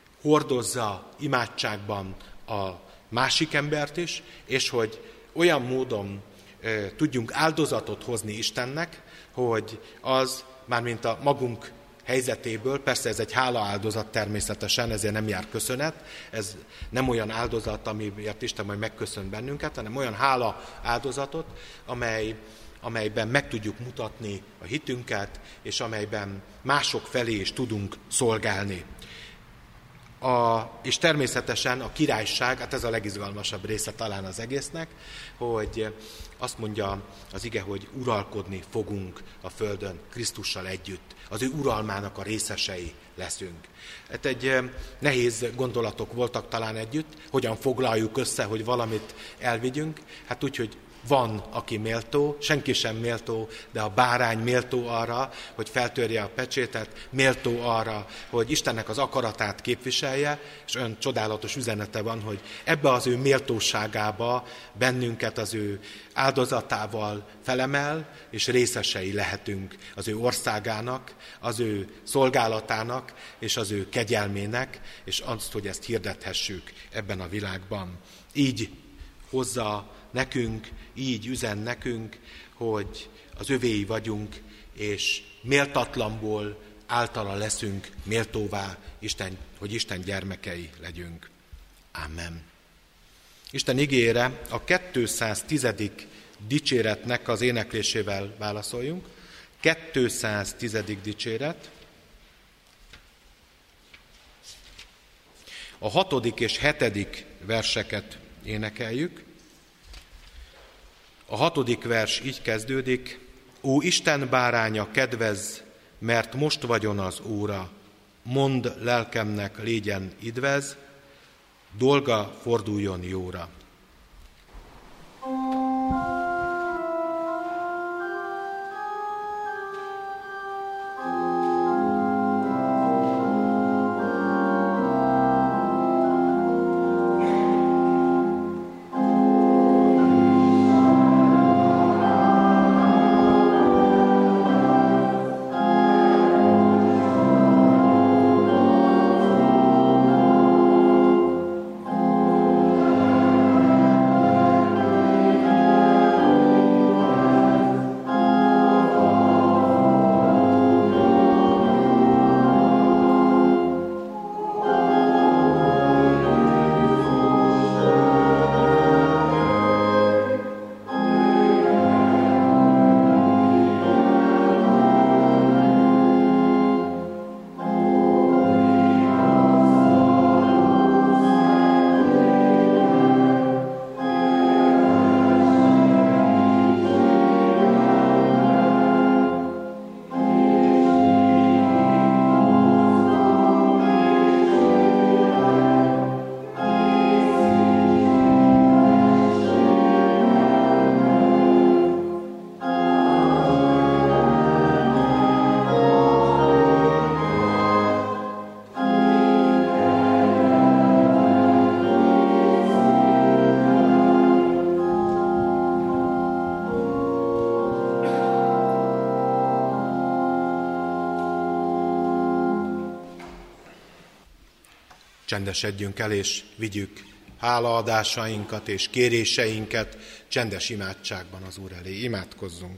hordozza imádságban a másik embert is, és hogy olyan módon uh, tudjunk áldozatot hozni Istennek, hogy az, mármint a magunk helyzetéből, persze ez egy hálaáldozat természetesen, ezért nem jár köszönet, ez nem olyan áldozat, amiért Isten majd megköszön bennünket, hanem olyan hála áldozatot, amely, amelyben meg tudjuk mutatni a hitünket, és amelyben mások felé is tudunk szolgálni. A, és természetesen a királyság, hát ez a legizgalmasabb része talán az egésznek, hogy azt mondja az ige, hogy uralkodni fogunk a földön Krisztussal együtt. Az ő uralmának a részesei leszünk. Hát egy nehéz gondolatok voltak talán együtt, hogyan foglaljuk össze, hogy valamit elvigyünk. Hát úgy, hogy van, aki méltó, senki sem méltó, de a bárány méltó arra, hogy feltörje a pecsétet, méltó arra, hogy Istennek az akaratát képviselje, és olyan csodálatos üzenete van, hogy ebbe az ő méltóságába bennünket az ő áldozatával felemel, és részesei lehetünk az ő országának, az ő szolgálatának, és az ő kegyelmének, és azt, hogy ezt hirdethessük ebben a világban. Így hozza nekünk, így üzen nekünk, hogy az övéi vagyunk, és méltatlanból általa leszünk méltóvá, Isten, hogy Isten gyermekei legyünk. Amen. Isten igéjére a kétszáztízedik dicséretnek az éneklésével válaszoljunk. kétszáztízedik dicséret. A hatodik és hetedik verseket énekeljük. A hatodik vers így kezdődik: Ó Isten báránya, kedvezz, mert most vagyon az óra, mondd lelkemnek, légyen idvez, dolga forduljon jóra. Csendesedjünk el, és vigyük hálaadásainkat és kéréseinket csendes imádságban az Úr elé. Imádkozzunk!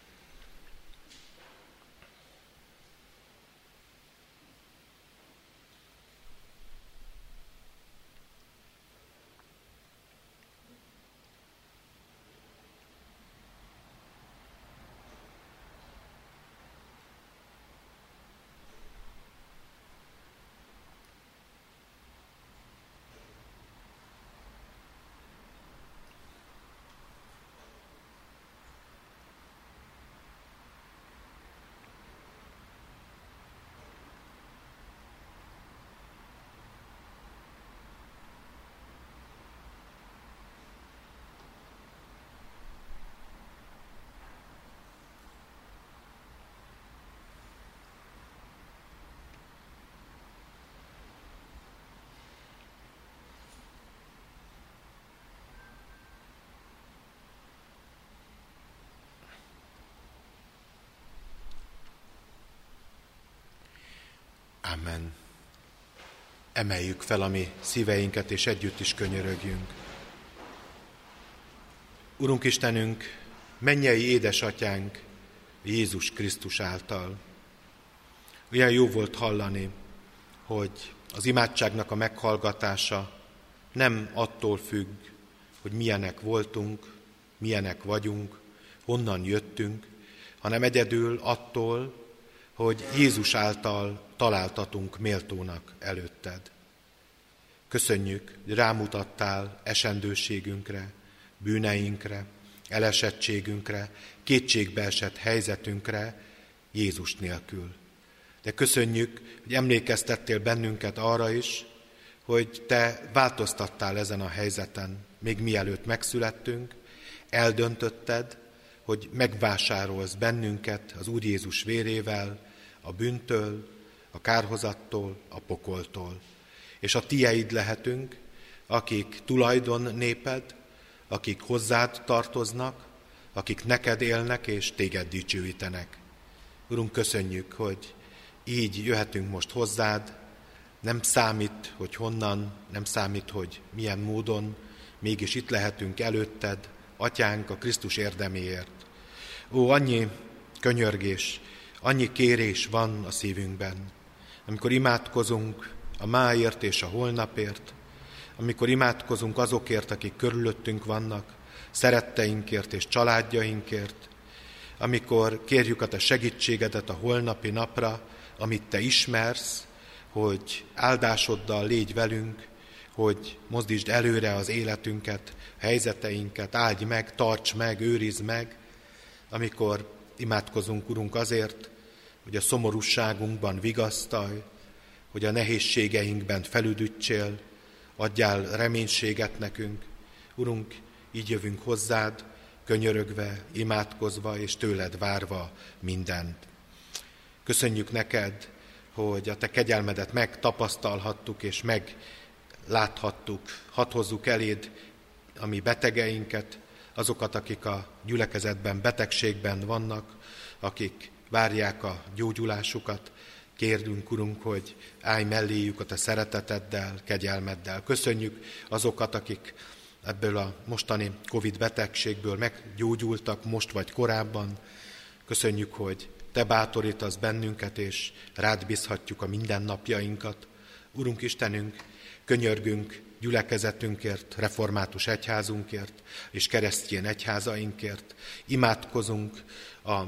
Amen. Emeljük fel a mi szíveinket, és együtt is könyörögjünk. Urunk Istenünk, mennyei édesatyánk Jézus Krisztus által. Olyan jó volt hallani, hogy az imádságnak a meghallgatása nem attól függ, hogy milyenek voltunk, milyenek vagyunk, honnan jöttünk, hanem egyedül attól, hogy Jézus által találtatunk méltónak előtted. Köszönjük, hogy rámutattál esendőségünkre, bűneinkre, elesettségünkre, kétségbeesett helyzetünkre Jézus nélkül. De köszönjük, hogy emlékeztettél bennünket arra is, hogy te változtattál ezen a helyzeten, még mielőtt megszülettünk, eldöntötted, hogy megvásárolsz bennünket az Úr Jézus vérével, a bűntől, a kárhozattól, a pokoltól. És a tieid lehetünk, akik tulajdon néped, akik hozzád tartoznak, akik neked élnek és téged dicsőítenek. Urunk, köszönjük, hogy így jöhetünk most hozzád, nem számít, hogy honnan, nem számít, hogy milyen módon, mégis itt lehetünk előtted, Atyánk, a Krisztus érdeméért. Ó, annyi könyörgés, annyi kérés van a szívünkben, amikor imádkozunk a máért és a holnapért, amikor imádkozunk azokért, akik körülöttünk vannak, szeretteinkért és családjainkért, amikor kérjük a te segítségedet a holnapi napra, amit te ismersz, hogy áldásoddal légy velünk, hogy mozdítsd előre az életünket, helyzeteinket, áldj meg, tarts meg, őrizd meg, amikor imádkozunk, Urunk, azért, hogy a szomorúságunkban vigasztalj, hogy a nehézségeinkben felüdítsél, adjál reménységet nekünk. Urunk, így jövünk hozzád, könyörögve, imádkozva és tőled várva mindent. Köszönjük neked, hogy a te kegyelmedet megtapasztalhattuk és megláthattuk. Hadd hozzuk eléd a mi betegeinket, azokat, akik a gyülekezetben, betegségben vannak, akik várják a gyógyulásukat. Kérdünk, Urunk, hogy állj melléjük a te szereteteddel, kegyelmeddel. Köszönjük azokat, akik ebből a mostani Covid betegségből meggyógyultak most vagy korábban. Köszönjük, hogy te bátorítasz bennünket, és rád bízhatjuk a mindennapjainkat. Urunk Istenünk, könyörgünk gyülekezetünkért, református egyházunkért és keresztény egyházainkért. Imádkozunk a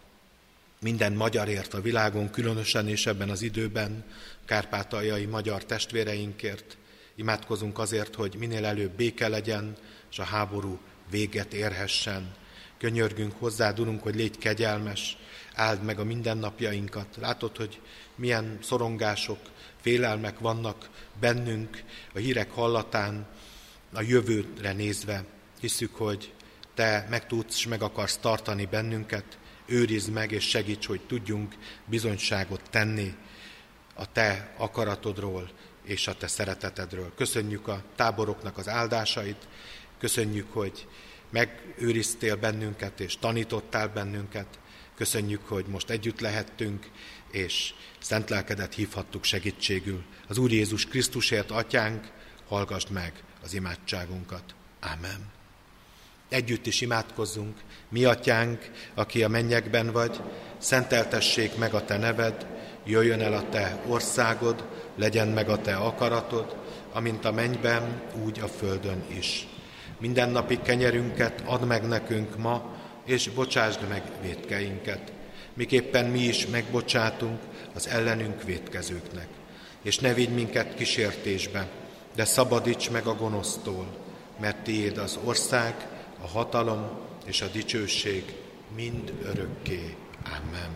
minden magyarért a világon, különösen és ebben az időben, kárpátaljai magyar testvéreinkért. Imádkozunk azért, hogy minél előbb béke legyen, és a háború véget érhessen. Könyörgünk hozzád, Urunk, hogy légy kegyelmes, áld meg a mindennapjainkat. Látod, hogy milyen szorongások, félelmek vannak bennünk a hírek hallatán, a jövőre nézve. Hisszük, hogy te meg tudsz és meg akarsz tartani bennünket, őrizd meg és segíts, hogy tudjunk bizonyságot tenni a te akaratodról és a te szeretetedről. Köszönjük a táboroknak az áldásait, köszönjük, hogy megőriztél bennünket és tanítottál bennünket, köszönjük, hogy most együtt lehettünk, és szent lelkedet hívhattuk segítségül. Az Úr Jézus Krisztusért, Atyánk, hallgasd meg az imádságunkat. Ámen. Együtt is imádkozzunk. Mi Atyánk, aki a mennyekben vagy, szenteltessék meg a te neved, jöjjön el a te országod, legyen meg a te akaratod, amint a mennyben, úgy a földön is. Mindennapi kenyerünket add meg nekünk ma, és bocsásd meg vétkeinket, miképpen mi is megbocsátunk az ellenünk vétkezőknek. És ne vigy minket kísértésbe, de szabadíts meg a gonosztól, mert tiéd az ország, a hatalom és a dicsőség mind örökké. Amen.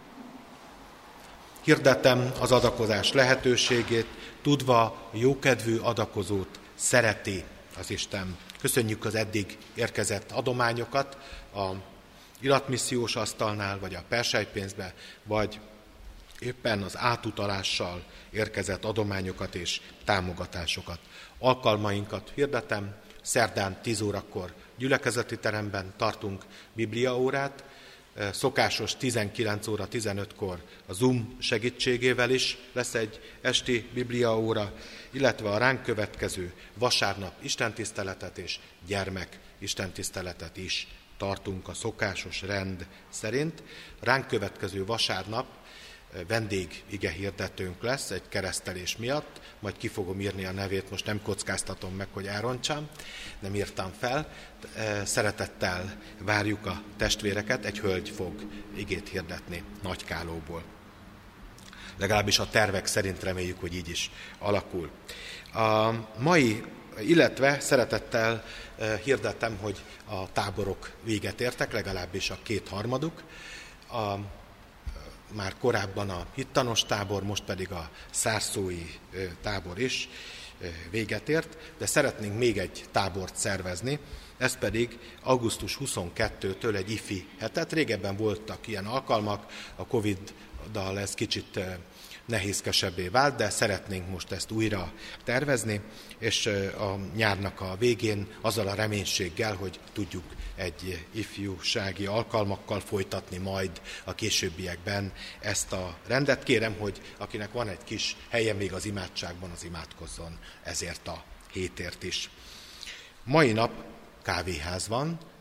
Hirdetem az adakozás lehetőségét, tudva jókedvű adakozót szereti az Isten. Köszönjük az eddig érkezett adományokat a iratmissziós asztalnál, vagy a perselypénzbe, vagy éppen az átutalással érkezett adományokat és támogatásokat. Alkalmainkat hirdetem, szerdán tíz órakor gyülekezeti teremben tartunk bibliaórát, szokásos tizenkilenc óra tizenötkor a Zoom segítségével is lesz egy esti bibliaóra, illetve a ránk következő vasárnap istentiszteletet és gyermek istentiszteletet is tartunk a szokásos rend szerint. Ránk következő vasárnap vendég igehirdetőnk lesz egy keresztelés miatt, majd ki fogom írni a nevét, most nem kockáztatom meg, hogy elrontsam, nem írtam fel. Szeretettel várjuk a testvéreket, egy hölgy fog igét hirdetni Nagykálóból. Legalábbis a tervek szerint reméljük, hogy így is alakul. A mai, illetve szeretettel hirdetem, hogy a táborok véget értek, legalábbis a kétharmaduk. A Már korábban a hittanos tábor, most pedig a szárszói tábor is véget ért, de szeretnénk még egy tábort szervezni, ez pedig augusztus huszonkettőtől egy ifi hetet. Régebben voltak ilyen alkalmak, a Covid-dal ez kicsit nehézkesebbé vált, de szeretnénk most ezt újra tervezni, és a nyárnak a végén azzal a reménységgel, hogy tudjuk egy ifjúsági alkalmakkal folytatni majd a későbbiekben ezt a rendet. Kérem, hogy akinek van egy kis helye még az imádságban, az imádkozzon ezért a hétért is. Mai nap kávéház van,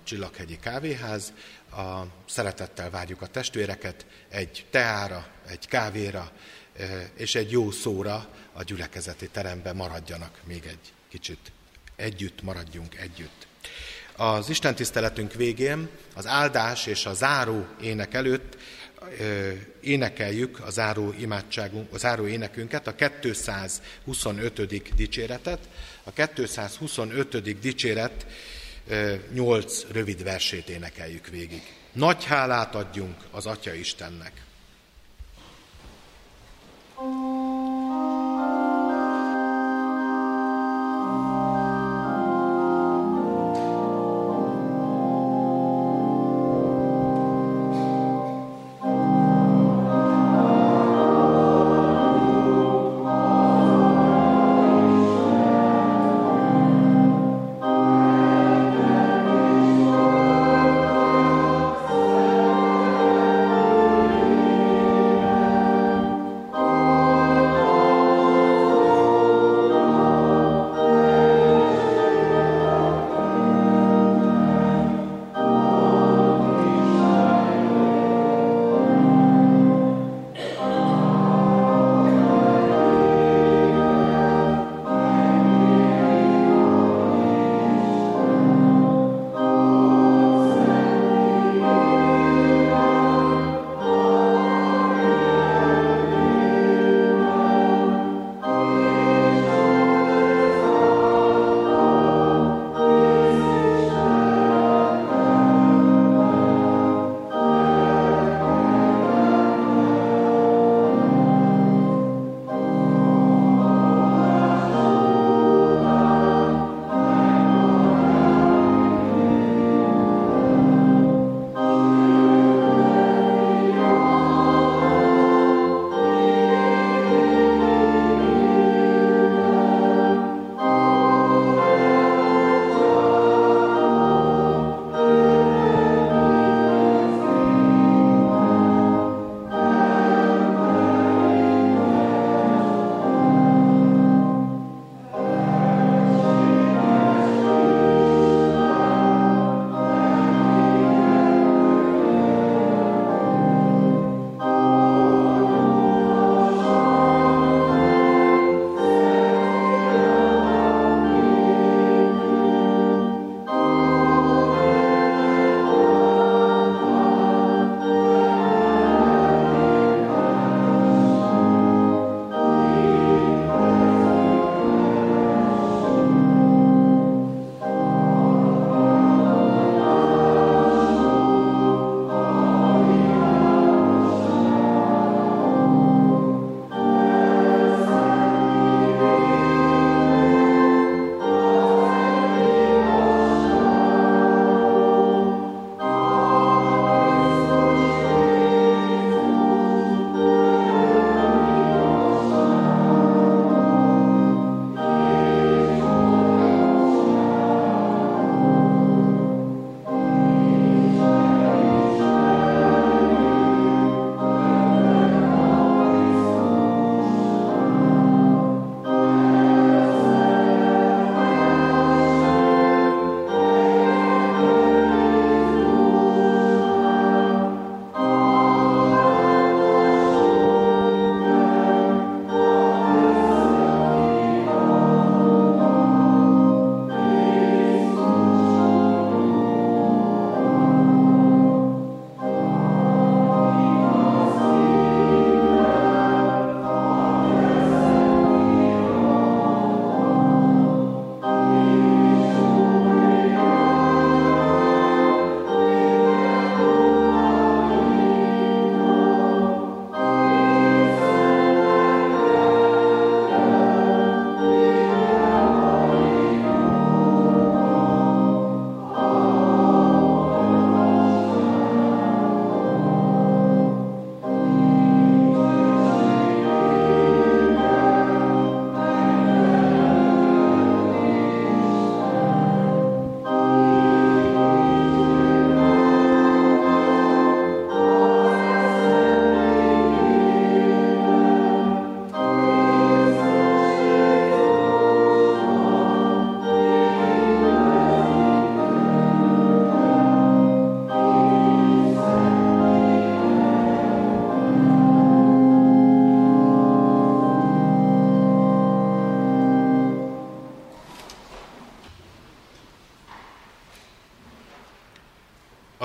Csillaghegyi Kávéház. A szeretettel várjuk a testvéreket egy teára, egy kávéra és egy jó szóra a gyülekezeti teremben. Maradjanak még egy kicsit együtt, maradjunk együtt. Az istentiszteletünk végén, az áldás és a záró ének előtt énekeljük a záró imádságunk, a záró énekünket, a kétszázhuszonötödik dicséretet. A kétszázhuszonötödik dicséret nyolc rövid versét énekeljük végig. Nagy hálát adjunk az Atya Istennek. Oh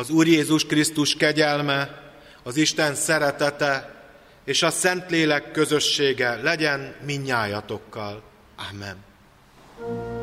az Úr Jézus Krisztus kegyelme, az Isten szeretete és a Szentlélek közössége legyen mindnyájatokkal. Amen.